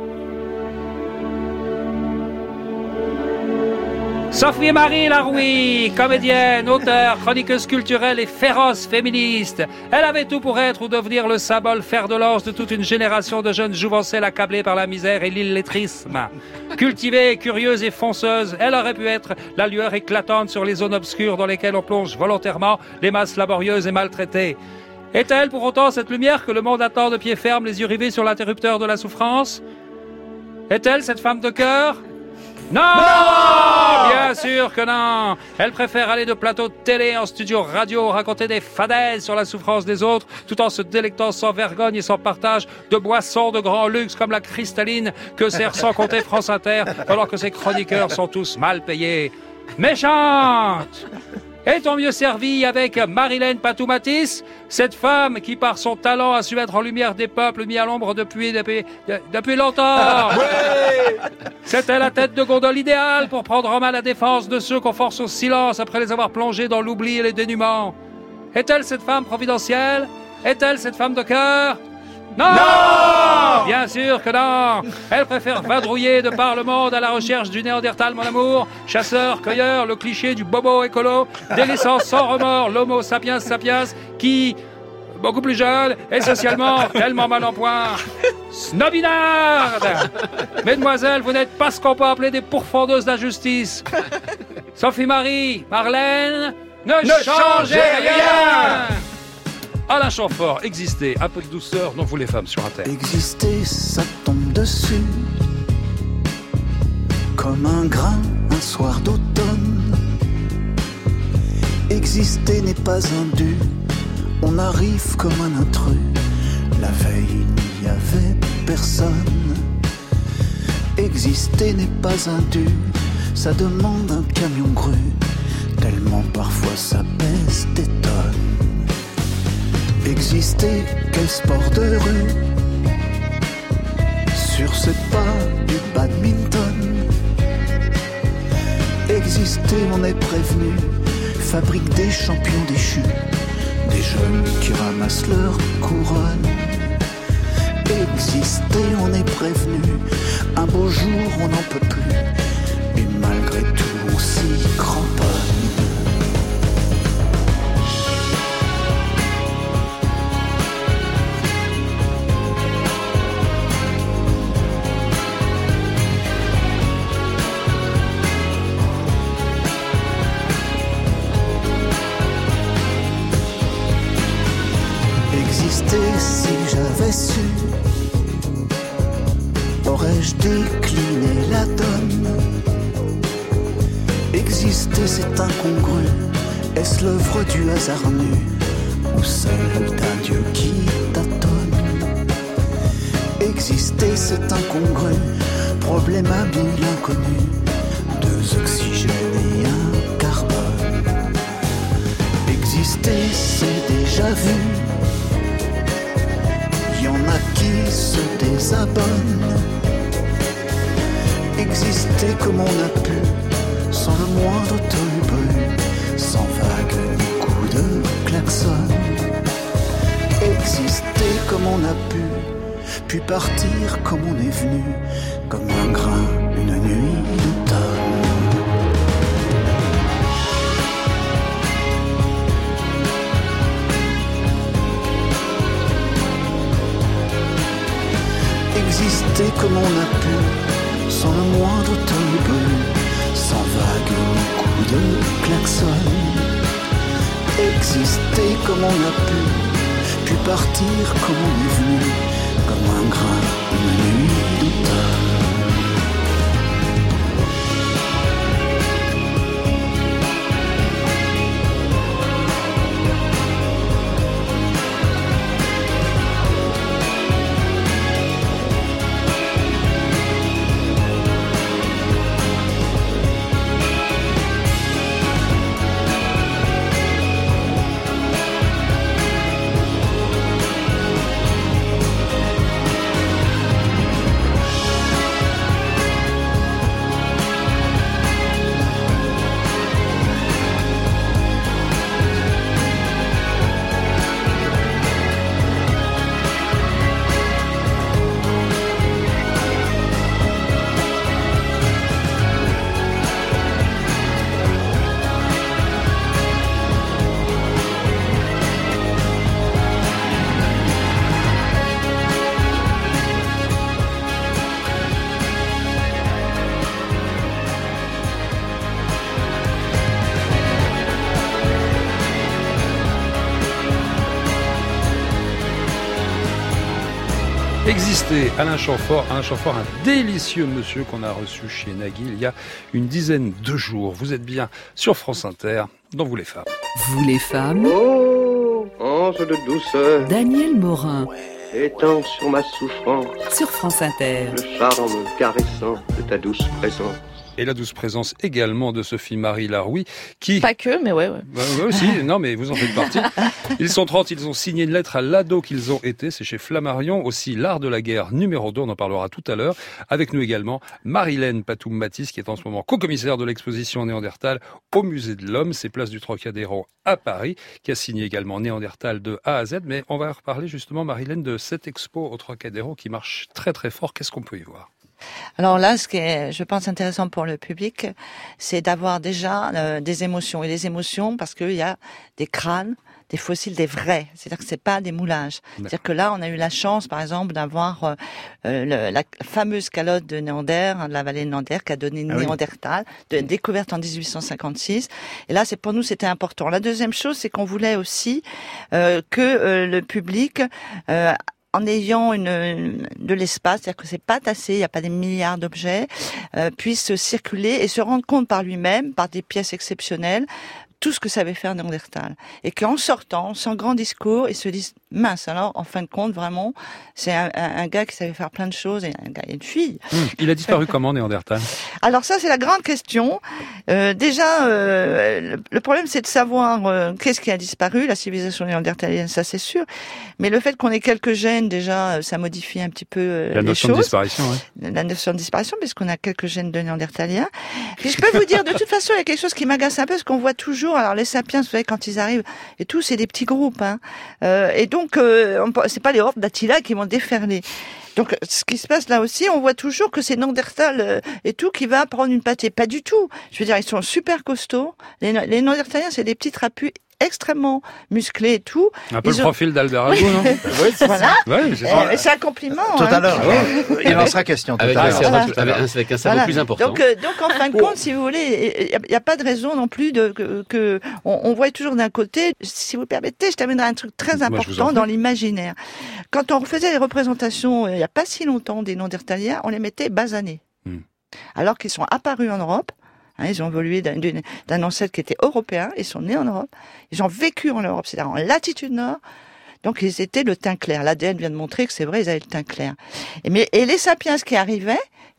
Sophie-Marie Laroui, comédienne, auteure, chroniqueuse culturelle et féroce féministe. Elle avait tout pour être ou devenir le symbole fer de lance de toute une génération de jeunes jouvencelles accablées par la misère et l'illettrisme. Cultivée, curieuse et fonceuse, elle aurait pu être la lueur éclatante sur les zones obscures dans lesquelles on plonge volontairement les masses laborieuses et maltraitées. Est-elle pour autant cette lumière que le monde attend de pied ferme, les yeux rivés sur l'interrupteur de la souffrance ? Est-elle cette femme de cœur ? Non, non, bien sûr que non. Elle préfère aller de plateau de télé en studio radio, raconter des fadaises sur la souffrance des autres, tout en se délectant sans vergogne et sans partage de boissons de grand luxe comme la cristalline que sert sans compter France Inter, pendant que ses chroniqueurs sont tous mal payés. Méchante! Est-on mieux servi avec Marilène Patou-Matisse, cette femme qui, par son talent, a su mettre en lumière des peuples mis à l'ombre depuis, depuis, depuis longtemps? Ouais. C'était la tête de gondole idéale pour prendre en main la défense de ceux qu'on force au silence après les avoir plongés dans l'oubli et les dénûments. Est-elle cette femme providentielle? Est-elle cette femme de cœur? Non, non. Bien sûr que non. Elle préfère vadrouiller de par le monde à la recherche du Néandertal, mon amour. Chasseur, cueilleur, le cliché du bobo écolo, délaissant sans remords l'homo sapiens sapiens qui, beaucoup plus jeune et socialement tellement mal en point. Snobinarde. Mesdemoiselles, vous n'êtes pas ce qu'on peut appeler des pourfendeuses d'injustice. Sophie-Marie, Marlène, ne, ne changez rien, rien. Alain Chamfort, exister, un peu de douceur, non vous les femmes sur Inter. Exister, ça tombe dessus, comme un grain, un soir d'automne. Exister n'est pas un dû, on arrive comme un intrus. La veille, il n'y avait personne. Exister n'est pas un dû, ça demande un camion grue, tellement parfois ça pèse des tonnes. Exister, quel sport de rue, sur ses pas du badminton. Exister, on est prévenu, fabrique des champions déchus, des jeunes qui ramassent leur couronne. Exister, on est prévenu, un beau jour on n'en peut plus, et malgré tout on s'y cramponne. Si j'avais su, aurais-je décliné la donne. Exister c'est incongru, est-ce l'œuvre du hasard nu ou celle d'un dieu qui tâtonne? Exister c'est incongru, problème à mille inconnu, deux oxygènes et un carbone. Exister c'est déjà vu, y'en a qui se désabonnent. Exister comme on a pu, sans le moindre tollu, sans vague ni coup de klaxon. exister comme on a pu, puis partir comme on est venu, comme un grain, une nuit d'automne. Exister comme on a pu, sans le moindre tollibol, sans vague ni coup de klaxon. Exister comme on a pu, puis partir comme on est venu, comme un grain, une nuit d'automne. Exister, Alain Chamfort, Alain Chamfort, un délicieux monsieur qu'on a reçu chez Nagui il y a une dizaine de jours. Vous êtes bien sur France Inter, dans Vous les femmes. Vous les femmes. Oh, ange de douceur, Daniel Morin. étends sur ma souffrance Sur France Inter. le charme caressant de ta douce présence. Et la douce présence également de Sophie-Marie Laroui, qui... Pas que, mais ouais, ouais. Bah, ouais, aussi, non mais vous en faites partie. Ils sont trente, ils ont signé une lettre à l'ado qu'ils ont été, c'est chez Flammarion, aussi l'art de la guerre numéro deux, on en parlera tout à l'heure. Avec nous également Marilène Patoum-Mathis, qui est en ce moment co-commissaire de l'exposition Néandertal au Musée de l'Homme, c'est place du Trocadéro à Paris, qui a signé également Néandertal de A à Z. Mais on va reparler justement, Marilène, de cette expo au Trocadéro qui marche très très fort. Qu'est-ce qu'on peut y voir ? Alors là, ce qui est, je pense, intéressant pour le public, c'est d'avoir déjà euh, des émotions. Et les émotions, parce qu'il y a des crânes, des fossiles, des vrais. C'est-à-dire que c'est pas des moulages. C'est-à-dire que là, on a eu la chance, par exemple, d'avoir euh, le, la fameuse calotte de Néander, de la vallée de Néander, qui a donné Ah oui. Néandertal, de, découverte en dix-huit cent cinquante-six. Et là, c'est pour nous, c'était important. La deuxième chose, c'est qu'on voulait aussi euh, que euh, le public euh, en ayant une, de l'espace, c'est-à-dire que c'est pas tassé, il n'y a pas des milliards d'objets, euh, puisse circuler et se rendre compte par lui-même, par des pièces exceptionnelles, tout ce que savait faire Néandertal. Et qu'en sortant, sans grand discours, ils se disent, mince, alors, en fin de compte, vraiment, c'est un, un, un gars qui savait faire plein de choses, et un gars et une fille. Mmh. Il a disparu comment, Néandertal ? Alors ça, c'est la grande question. Euh, déjà, euh, le, le problème, c'est de savoir euh, qu'est-ce qui a disparu, la civilisation néandertalienne, ça c'est sûr. Mais le fait qu'on ait quelques gènes, déjà, euh, ça modifie un petit peu euh, La les notion choses. de disparition, oui. La notion de disparition, puisqu'on a quelques gènes de néandertaliens. Puis je peux vous dire, de toute façon, il y a quelque chose qui m'agace un peu, parce qu'on voit toujours, alors les sapiens, vous savez, quand ils arrivent, et tout, c'est des petits groupes. Hein. Euh, et donc, euh, on- c'est pas les hordes d'Attila qui vont déferler. Donc, ce qui se passe là aussi, on voit toujours que c'est Néandertal euh, et tout qui va prendre une pâtée. Pas du tout. Je veux dire, ils sont super costauds. Les, les Néandertaliens, c'est des petits trapus extrêmement musclés et tout. Un peu Ils le ont- profil d'Albert Algo, non ? Oui, c'est Voilà. Ouais, c'est Euh, ça. mais c'est un compliment. Tout hein. à l'heure. oui. Il en sera question tout Avec à un l'heure. cerveau, Voilà. tout- avec un- avec un cerveau Voilà. plus important. Donc, euh, donc en fin de compte, si vous voulez, il n'y a, a pas de raison non plus de que, que on, on voit toujours d'un côté. Si vous permettez, je terminerai un truc très Moi, je vous en important prie. dans l'imaginaire. Quand on faisait les représentations euh, il n'y a pas si longtemps des Néandertaliens, on les mettait basanés, Hmm. alors qu'ils sont apparus en Europe. Hein, ils ont évolué d'un, d'une- d'un ancêtre qui était européen, ils sont nés en Europe, ils ont vécu en Europe, c'est-à-dire en latitude nord. Donc ils étaient le teint clair. L'A D N vient de montrer que c'est vrai, ils avaient le teint clair. Et, mais, et les sapiens qui arrivaient,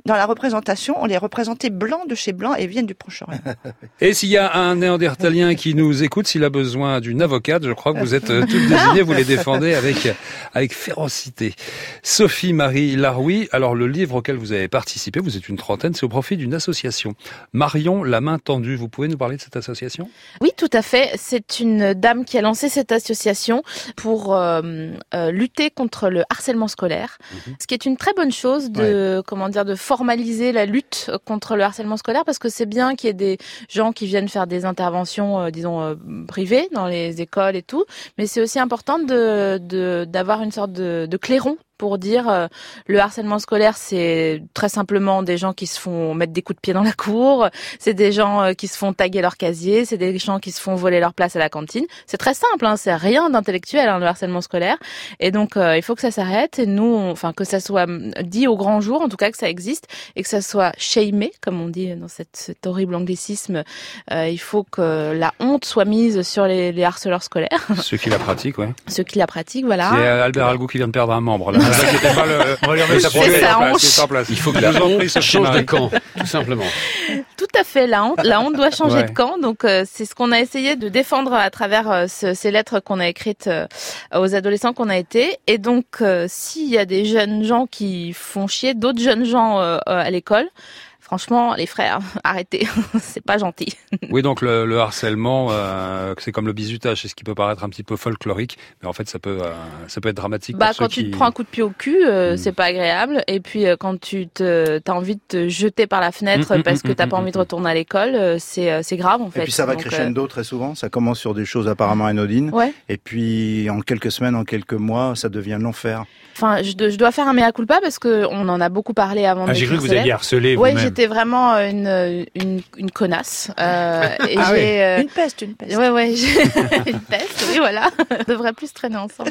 dans la représentation, on les représentait blancs de chez blanc et viennent du Proche-Orient. Et s'il y a un néandertalien qui nous écoute, s'il a besoin d'une avocate, je crois que vous êtes euh, toutes désignées, vous les défendez avec avec férocité. Sophie-Marie Laroui, alors le livre auquel vous avez participé, vous êtes une trentaine, c'est au profit d'une association. Marion La Main Tendue, vous pouvez nous parler de cette association ? Oui, tout à fait. C'est une dame qui a lancé cette association pour euh, euh, lutter contre le harcèlement scolaire, mmh. ce qui est une très bonne chose de ouais. comment dire de formaliser la lutte contre le harcèlement scolaire, parce que c'est bien qu'il y ait des gens qui viennent faire des interventions, euh, disons euh, privées dans les écoles et tout, mais c'est aussi important de, de d'avoir une sorte de, de clairon pour dire euh, le harcèlement scolaire, c'est très simplement des gens qui se font mettre des coups de pied dans la cour, c'est des gens euh, qui se font taguer leur casier, c'est des gens qui se font voler leur place à la cantine. C'est très simple, hein, c'est rien d'intellectuel, hein, le harcèlement scolaire. Et donc euh, il faut que ça s'arrête, et nous, on, enfin que ça soit dit au grand jour, en tout cas que ça existe, et que ça soit shamé, comme on dit dans cette, cet horrible anglicisme. Euh, il faut que la honte soit mise sur les, les harceleurs scolaires. Ceux qui la pratiquent, ouais. Ceux qui la pratiquent, voilà. C'est Albert Algou qui vient de perdre un membre, là. Pas le... On va lui remettre sa place. Il faut que la honte change de camp, tout simplement. Tout à fait, la honte, la honte doit changer ouais. de camp. Donc euh, c'est ce qu'on a essayé de défendre à travers euh, ce, ces lettres qu'on a écrites euh, aux adolescents qu'on a été. Et donc euh, s'il y a des jeunes gens qui font chier d'autres jeunes gens euh, à l'école, franchement, les frères, arrêtez, c'est pas gentil. Oui, donc le, le harcèlement, euh, c'est comme le bizutage, c'est ce qui peut paraître un petit peu folklorique, mais en fait, ça peut, euh, ça peut être dramatique. Bah, pour quand ceux tu qui... te prends un coup de pied au cul, euh, mmh. c'est pas agréable. Et puis euh, quand tu te, t'as envie de te jeter par la fenêtre mmh, parce mmh, que t'as mmh, pas envie de retourner à l'école, euh, c'est, euh, c'est grave en fait. Et puis ça va donc, crescendo euh... très souvent. Ça commence sur des choses apparemment anodines. Ouais. Et puis en quelques semaines, en quelques mois, ça devient l'enfer. Enfin, je, je dois faire un mea culpa parce que on en a beaucoup parlé avant. Ah, j'ai cru que vous aviez harcelé. Ouais, j'étais vraiment une une une connasse. Euh, et ah j'ai, oui. euh... Une peste, une peste. Ouais, ouais, j'ai... une peste. Oui, voilà. On devrait plus traîner ensemble.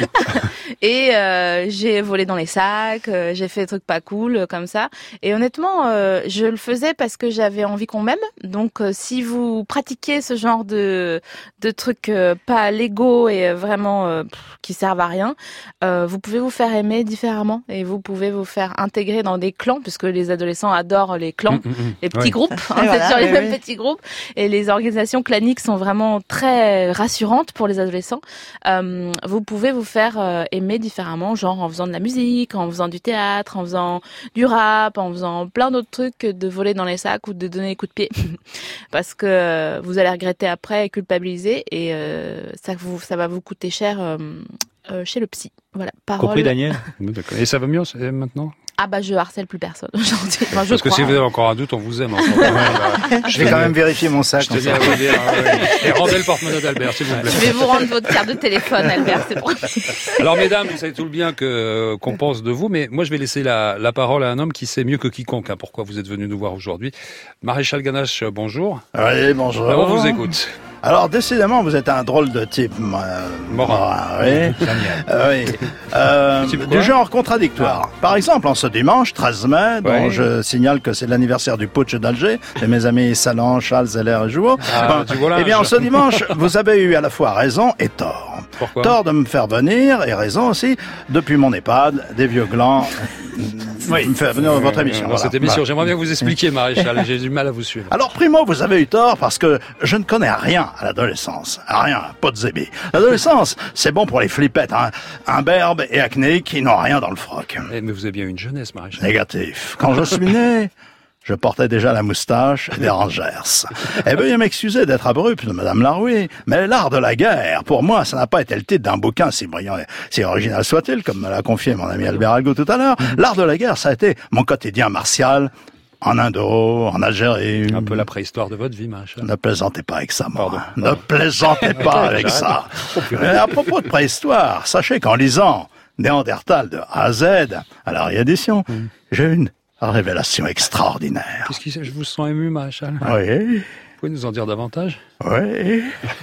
Et euh, j'ai volé dans les sacs, euh, j'ai fait des trucs pas cool euh, comme ça. Et honnêtement, euh, je le faisais parce que j'avais envie qu'on m'aime. Donc, euh, si vous pratiquez ce genre de de trucs euh, pas légaux et vraiment euh, pff, qui servent à rien, euh, vous pouvez vous faire aimer différemment et vous pouvez vous faire intégrer dans des clans, puisque les adolescents adorent les clans, mmh, mmh, les petits ouais. groupes, hein, c'est voilà, sur les oui, mêmes oui. petits groupes, et les organisations claniques sont vraiment très rassurantes pour les adolescents. Euh, vous pouvez vous faire euh, aimer différemment, genre en faisant de la musique, en faisant du théâtre, en faisant du rap, en faisant plein d'autres trucs que de voler dans les sacs ou de donner des coups de pied, parce que vous allez regretter après et culpabiliser, et euh, ça, vous, ça va vous coûter cher euh, euh, chez le psy. Voilà, parole. Compris, Daniel. Et ça va mieux maintenant ? Ah bah je harcèle plus personne aujourd'hui. Enfin, je Parce crois. que si vous avez encore un doute, on vous aime. Encore. Ouais, bah, je vais quand même vérifier mon sac. Je te dis à vous dire. Ouais. Et rendez le porte-monnaie d'Albert, s'il vous plaît. Je vais vous rendre votre carte de téléphone, Albert, c'est promis. Alors mesdames, vous savez tout le bien que qu'on pense de vous, mais moi je vais laisser la, la parole à un homme qui sait mieux que quiconque hein, pourquoi vous êtes venu nous voir aujourd'hui. Maréchal Ganache, bonjour. Oui, bonjour. Alors, on vous écoute. Alors, décidément, vous êtes un drôle de type. Euh, Morin. Oui. euh, oui. Euh, du genre contradictoire. Ah. Par exemple, en ce dimanche, treize mai, dont ouais. je signale que c'est l'anniversaire du putsch d'Alger, de mes amis Salan, Charles, Zeller et Jouot. Ah, bon, eh bien, en ce dimanche, vous avez eu à la fois raison et tort. Pourquoi ? Tort de me faire venir, et raison aussi, depuis mon EHPAD, des vieux glands... Oui, me faire venir dans votre émission. Dans voilà. cette émission, voilà. j'aimerais bien que vous expliquiez, Maréchal. J'ai du mal à vous suivre. Alors, primo, vous avez eu tort parce que je ne connais rien à l'adolescence. Rien, pas de zébi. L'adolescence, c'est bon pour les flippettes, hein. Imberbes et acnéiques qui n'ont rien dans le froc. Eh, mais vous avez bien une jeunesse, Maréchal. Négatif. Quand je suis né, je portais déjà la moustache et des rangers. Eh veuillez m'excuser d'être abrupt, Madame Laroui, mais l'art de la guerre, pour moi, ça n'a pas été le titre d'un bouquin, si brillant et si original soit-il, comme me l'a confié mon ami Albert Algo tout à l'heure. L'art de la guerre, ça a été mon quotidien martial, en Indo, en Algérie. Un peu la préhistoire de votre vie, Maréchal. Ne plaisantez pas avec ça, moi. Pardon. Ne plaisantez pas avec ça. Mais à propos de préhistoire, sachez qu'en lisant Néandertal de A à Z, à la réédition, mmh. j'ai une révélation extraordinaire. Qu'est-ce qui c'est ? Je vous sens ému, Maréchal. Oui. Vous pouvez nous en dire davantage ? Oui.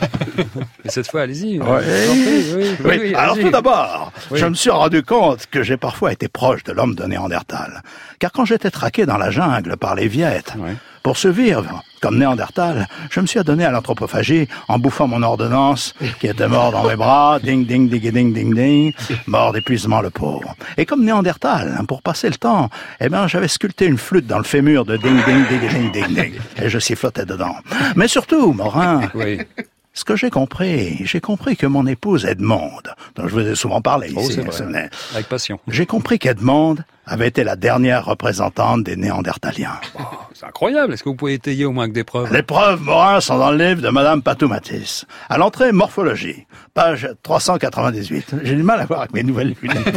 Et cette fois, allez-y. Oui. Oui, oui, oui. oui Alors tout d'abord, oui. je me suis rendu compte que j'ai parfois été proche de l'homme de Néandertal. Car quand j'étais traqué dans la jungle par les Viettes, oui. Pour survivre, comme Néandertal, je me suis adonné à l'anthropophagie en bouffant mon ordonnance, qui était mort dans mes bras, ding, ding, ding, ding, ding, ding, mort d'épuisement le pauvre. Et comme Néandertal, pour passer le temps, eh ben, j'avais sculpté une flûte dans le fémur de ding, ding, ding, ding, ding, ding, et je sifflotais dedans. Mais surtout, Morin, Oui. ce que j'ai compris, j'ai compris que mon épouse Edmonde, dont je vous ai souvent parlé Oh, ici, c'est vrai. ce n'est- Avec passion. j'ai compris qu'Edmonde avait été la dernière représentante des Néandertaliens. C'est incroyable. Est-ce que vous pouvez étayer au moins que des preuves? Les preuves, Morin, sont dans le livre de Madame Patou-Matisse. À l'entrée, morphologie, page trois cent quatre-vingt-dix-huit. J'ai du mal à voir avec mes nouvelles lunettes.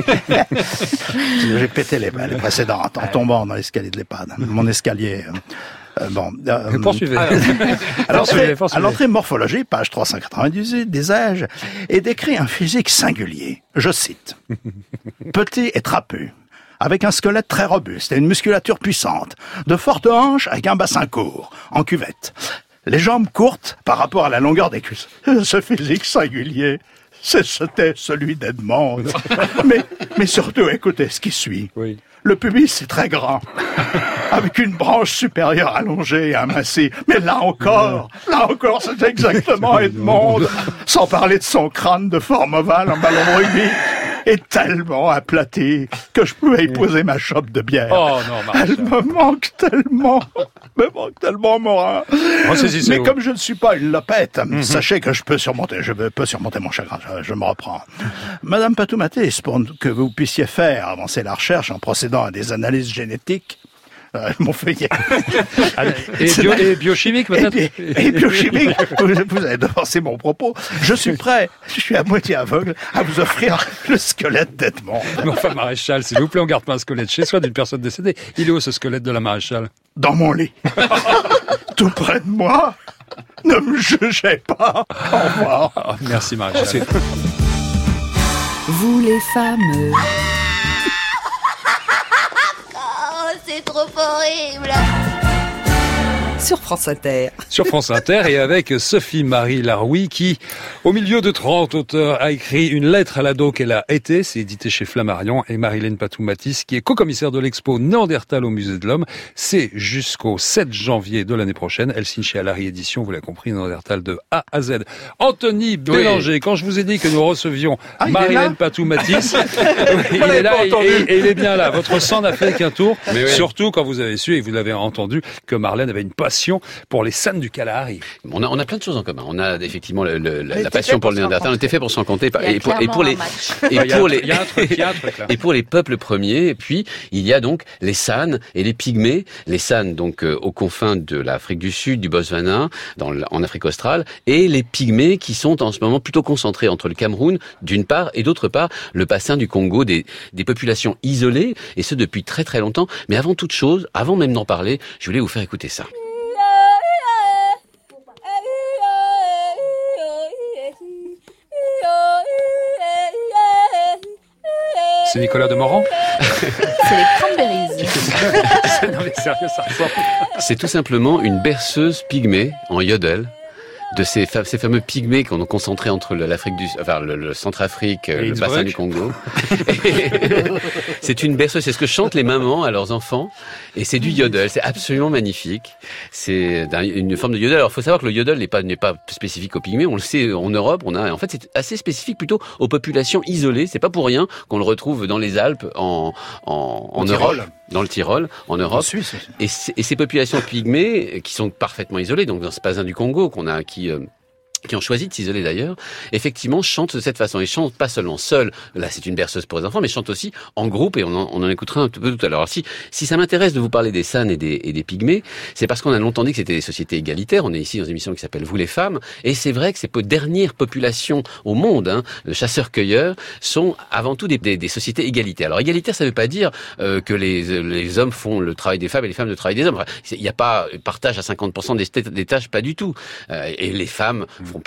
J'ai pété les, les précédentes en tombant dans l'escalier de l'EHPAD. Mon escalier... euh, Euh, bon, euh, Poursuivez. à Poursuivez, l'entrée, poursuivez. à l'entrée morphologie, page trois cent quatre-vingt-dix-huit, des âges, et décrit un physique singulier. Je cite. Petit et trapu, avec un squelette très robuste et une musculature puissante, de fortes hanches avec un bassin court, en cuvette. Les jambes courtes par rapport à la longueur des cuisses. Ce physique singulier, c'est- c'était celui d'Edmonde. mais, mais surtout, écoutez ce qui suit. Oui. Le pubis est très grand, avec une branche supérieure allongée et amincie. Mais là encore, là encore, c'est exactement Edmonde. Sans parler de son crâne de forme ovale en ballon de rugby, est tellement aplati que je pouvais y poser ma chope de bière. Oh non, Maréchal. Elle me manque tellement, me manque tellement, Morin. Ressaisissez-vous. Mais comme je ne suis pas une lopette, sachez que je peux surmonter, je peux surmonter mon chagrin. Je, je me reprends. Madame Patou-Matisse, pour que vous puissiez faire avancer la recherche en procédant à des analyses génétiques, euh, mon feuillet. Et, bio- et biochimique, peut-être? Et, et biochimique, vous, vous avez devancé mon propos. Je suis prêt, je suis à moitié aveugle, à vous offrir le squelette d'Edmond. Mais enfin, Maréchal, s'il vous plaît, on garde pas un squelette chez soi d'une personne décédée. Il est où ce squelette de la Maréchal? Dans mon lit. Tout près de moi. Ne me jugez pas. Au revoir. Oh, merci, Maréchal. Vous les femmes. Oh, c'est trop horrible. Sur France Inter. Sur France Inter et avec Sophie-Marie Laroui qui, au milieu de trente auteurs, a écrit une lettre à l'ado qu'elle a été. C'est édité chez Flammarion. Et Marilène Patou-Matisse qui est co-commissaire de l'expo Néandertal au Musée de l'Homme. C'est jusqu'au sept janvier de l'année prochaine. Elle signe chez Alary Édition, vous l'avez compris, Néandertal de A à Z. Anthony Bélanger, quand je vous ai dit que nous recevions Ah, il est Marilène là Patou-Matisse, oui, il est là et, et- et il est bien là. Votre sang n'a fait qu'un tour. Mais oui. Surtout quand vous avez su et vous l'avez entendu que Marlène avait une passion pour les scènes du Kalahari. On a, on a plein de choses en commun. On a effectivement le, le- la, était la passion fait pour pour le se Néandertal. On était fait pour s'en compter. Il y a Et pour, et pour clairement les, un match. et Il y a un pour truc- les, il y a un truc, il y a un truc là. et pour les peuples premiers. Et puis il y a donc les San et les Pygmées. Les San donc euh, aux confins de l'Afrique du Sud, du Botswana, dans le- en Afrique australe, et les Pygmées qui sont en ce moment plutôt concentrés entre le Cameroun d'une part et d'autre part le bassin du Congo, des, des populations isolées et ce depuis très très longtemps. Mais avant toute chose, avant même d'en parler, je voulais vous faire écouter ça. C'est Nicolas Demorand? C'est les cranberries. Non mais sérieux, ça ressemble. C'est tout simplement une berceuse pygmée en yodel de ces, fa- ces fameux pygmées qu'on a concentrés entre le- l'Afrique du, enfin le, le Centrafrique, Et le Innsbruck. bassin du Congo. C'est une berceuse, c'est ce que chantent les mamans à leurs enfants, et c'est du yodel. C'est absolument magnifique. C'est d'un- une forme de yodel. Alors, il faut savoir que le yodel n'est pas n'est pas spécifique aux pygmées. On le sait en Europe. On a, en fait, c'est assez spécifique plutôt aux populations isolées. C'est pas pour rien qu'on le retrouve dans les Alpes, en en, en Au Europe, Tyrol. dans le Tyrol, en Europe. En Suisse aussi. Et, c- et ces populations pygmées, qui sont parfaitement isolées, donc dans ce bassin du Congo, qu'on a, qui, euh, qui ont choisi de s'isoler d'ailleurs, effectivement chantent de cette façon. Ils chantent pas seulement seuls, là c'est une berceuse pour les enfants, mais chantent aussi en groupe, et on en, on en écoutera un peu tout à l'heure. Alors si, si ça m'intéresse de vous parler des San et des, et des Pygmées, c'est parce qu'on a longtemps dit que c'était des sociétés égalitaires. On est ici dans une émission qui s'appelle Vous les femmes, et c'est vrai que ces peu- dernières populations au monde, hein, de chasseurs-cueilleurs, sont avant tout des, des, des sociétés égalitaires. Alors égalitaire, ça veut pas dire euh, que les, les hommes font le travail des femmes et les femmes le travail des hommes. Enfin, il n'y a pas partage à cinquante pour cent des, des tâches, pas du tout. Euh, et les femmes font plutôt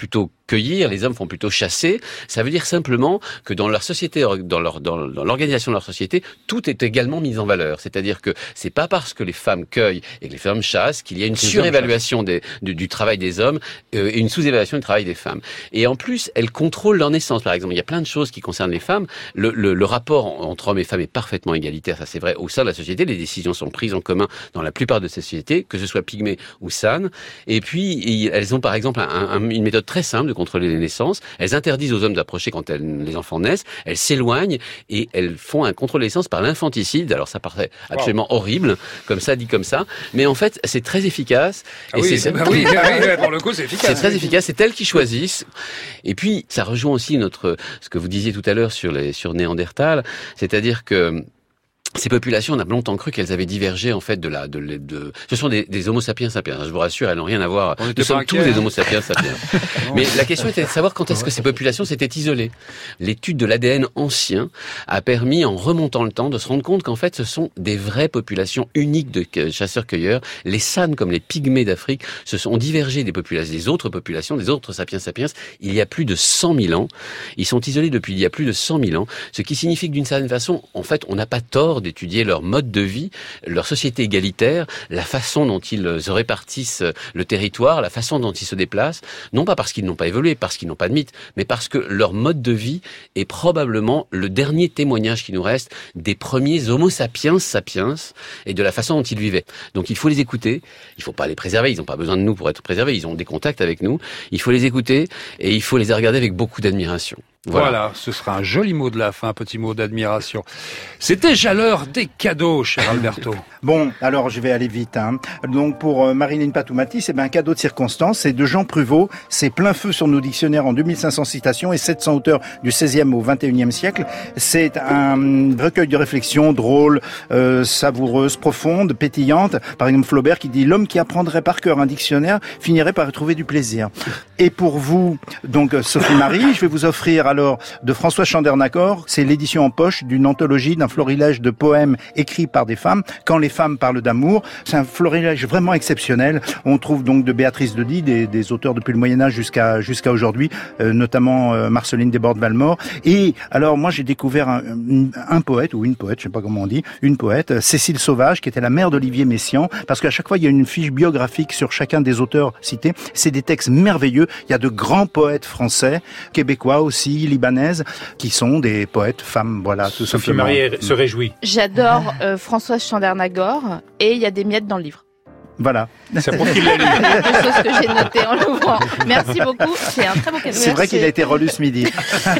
cueillir, les hommes font plutôt chasser. Ça veut dire simplement que dans leur société, dans leur dans, dans l'organisation de leur société, tout est également mis en valeur. C'est-à-dire que c'est pas parce que les femmes cueillent et que les femmes chassent qu'il y a une surévaluation des, du, du travail des hommes euh, et une sous-évaluation du travail des femmes. Et en plus, elles contrôlent leur naissance. Par exemple, il y a plein de choses qui concernent les femmes. Le, le, le rapport entre hommes et femmes est parfaitement égalitaire. Ça, c'est vrai au sein de la société. Les décisions sont prises en commun dans la plupart de ces sociétés, que ce soit pygmées ou san. Et puis, elles ont par exemple un, un, une méthode très simple de contrôler les naissances. Elles interdisent aux hommes d'approcher quand elles, les enfants naissent. Elles s'éloignent et elles font un contrôle des naissances par l'infanticide. Alors, ça paraît absolument wow. horrible, comme ça, dit comme ça. Mais en fait, c'est très efficace. Ah et oui, c'est, bah oui, oui, oui, pour le coup, c'est efficace. C'est très efficace. C'est elles qui choisissent. Et puis, ça rejoint aussi notre, ce que vous disiez tout à l'heure sur les, sur Néandertal. C'est-à-dire que, ces populations, on a longtemps cru qu'elles avaient divergé en fait de la de, de, de ce sont des, des Homo sapiens sapiens. Je vous rassure, elles n'ont rien à voir. On Nous sommes tous des Homo sapiens sapiens. Mais la question était de savoir quand est-ce que ces populations s'étaient isolées. L'étude de l'A D N ancien a permis, en remontant le temps, de se rendre compte qu'en fait, ce sont des vraies populations uniques de chasseurs-cueilleurs. Les San, comme les pygmées d'Afrique, se sont divergés des populations, des autres populations, des autres sapiens sapiens. Il y a plus de cent mille ans. Ils sont isolés depuis il y a plus de cent mille ans, ce qui signifie que d'une certaine façon, en fait, on n'a pas tort d'étudier leur mode de vie, leur société égalitaire, la façon dont ils se répartissent le territoire, la façon dont ils se déplacent, non pas parce qu'ils n'ont pas évolué, parce qu'ils n'ont pas de mythe, mais parce que leur mode de vie est probablement le dernier témoignage qui nous reste des premiers Homo sapiens sapiens et de la façon dont ils vivaient. Donc il faut les écouter, il faut pas les préserver, ils n'ont pas besoin de nous pour être préservés, ils ont des contacts avec nous, il faut les écouter et il faut les regarder avec beaucoup d'admiration. Voilà. voilà, ce sera un joli mot de la fin, un petit mot d'admiration. C'est déjà l'heure des cadeaux, cher Alberto. Bon, alors je vais aller vite. Hein. Donc pour euh, Marilyn Patoumati, c'est ben un cadeau de circonstance. C'est de Jean Pruvot. C'est plein feu sur nos dictionnaires en deux mille cinq cents citations et sept cents auteurs du seizième au vingt et unième siècle. C'est un recueil de réflexions drôles, euh, savoureuses, profondes, pétillantes. Par exemple, Flaubert qui dit « L'homme qui apprendrait par cœur un dictionnaire finirait par y trouver du plaisir ». Et pour vous, donc Sophie Marie, je vais vous offrir alors de François Chandernagor, c'est l'édition en poche d'une anthologie, d'un florilège de poèmes écrits par des femmes, quand les femmes parlent d'amour. C'est un florilège vraiment exceptionnel. On trouve donc de Béatrice de Die, des, des auteurs depuis le Moyen-Âge jusqu'à jusqu'à aujourd'hui, euh, notamment euh, Marceline Desbordes-Valmore. Et alors moi j'ai découvert un, un poète, ou une poète, je sais pas comment on dit, une poète, Cécile Sauvage, qui était la mère d'Olivier Messiaen, parce qu'à chaque fois il y a une fiche biographique sur chacun des auteurs cités. C'est des textes merveilleux. Il y a de grands poètes français, québécois aussi, libanaises, qui sont des poètes femmes, voilà, tout Sophie simplement. Marie se réjouit. J'adore euh, Françoise Chandernagor et il y a des miettes dans le livre. Voilà. C'est pour qu'il l'a lu. C'est quelque chose que j'ai noté en l'ouvrant. Merci beaucoup. C'est un très beau cadeau. C'est vrai qu'il a été relu ce midi.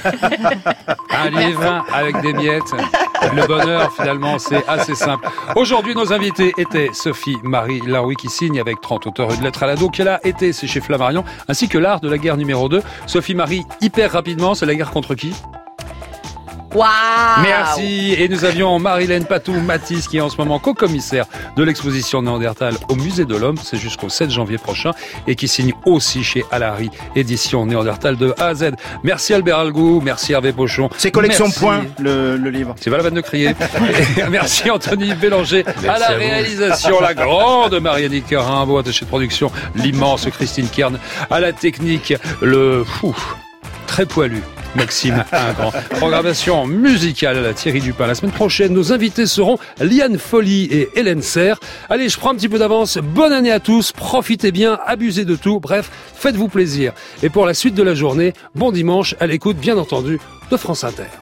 Un livre avec des miettes. Le bonheur, finalement, c'est assez simple. Aujourd'hui, nos invités étaient Sophie Marie Laroui, qui signe avec trente auteurs une lettre à l'ado, qu'elle a été, c'est chez Flammarion, ainsi que l'art de la guerre numéro deux. Sophie Marie, hyper rapidement, c'est la guerre contre qui ? Waouh! Merci. Et nous avions Marilyn Patoumati, qui est en ce moment co-commissaire de l'exposition Néandertal au Musée de l'Homme. C'est jusqu'au sept janvier prochain et qui signe aussi chez Alary, édition Néandertal de A à Z. Merci Albert Algou. Merci Hervé Pochon. C'est collection merci. Point, le, le livre. C'est pas la peine de crier. Et merci Anthony Bélanger merci à la à réalisation. La grande Marianne Carin, beau attaché de production. L'immense Christine Kern à la technique. Le, fou, très poilu Maxime Ingrand. Programmation musicale, Thierry Dupin. La semaine prochaine, nos invités seront Liane Folly et Hélène Serre. Allez, je prends un petit peu d'avance. Bonne année à tous. Profitez bien, abusez de tout. Bref, faites-vous plaisir. Et pour la suite de la journée, bon dimanche à l'écoute, bien entendu, de France Inter.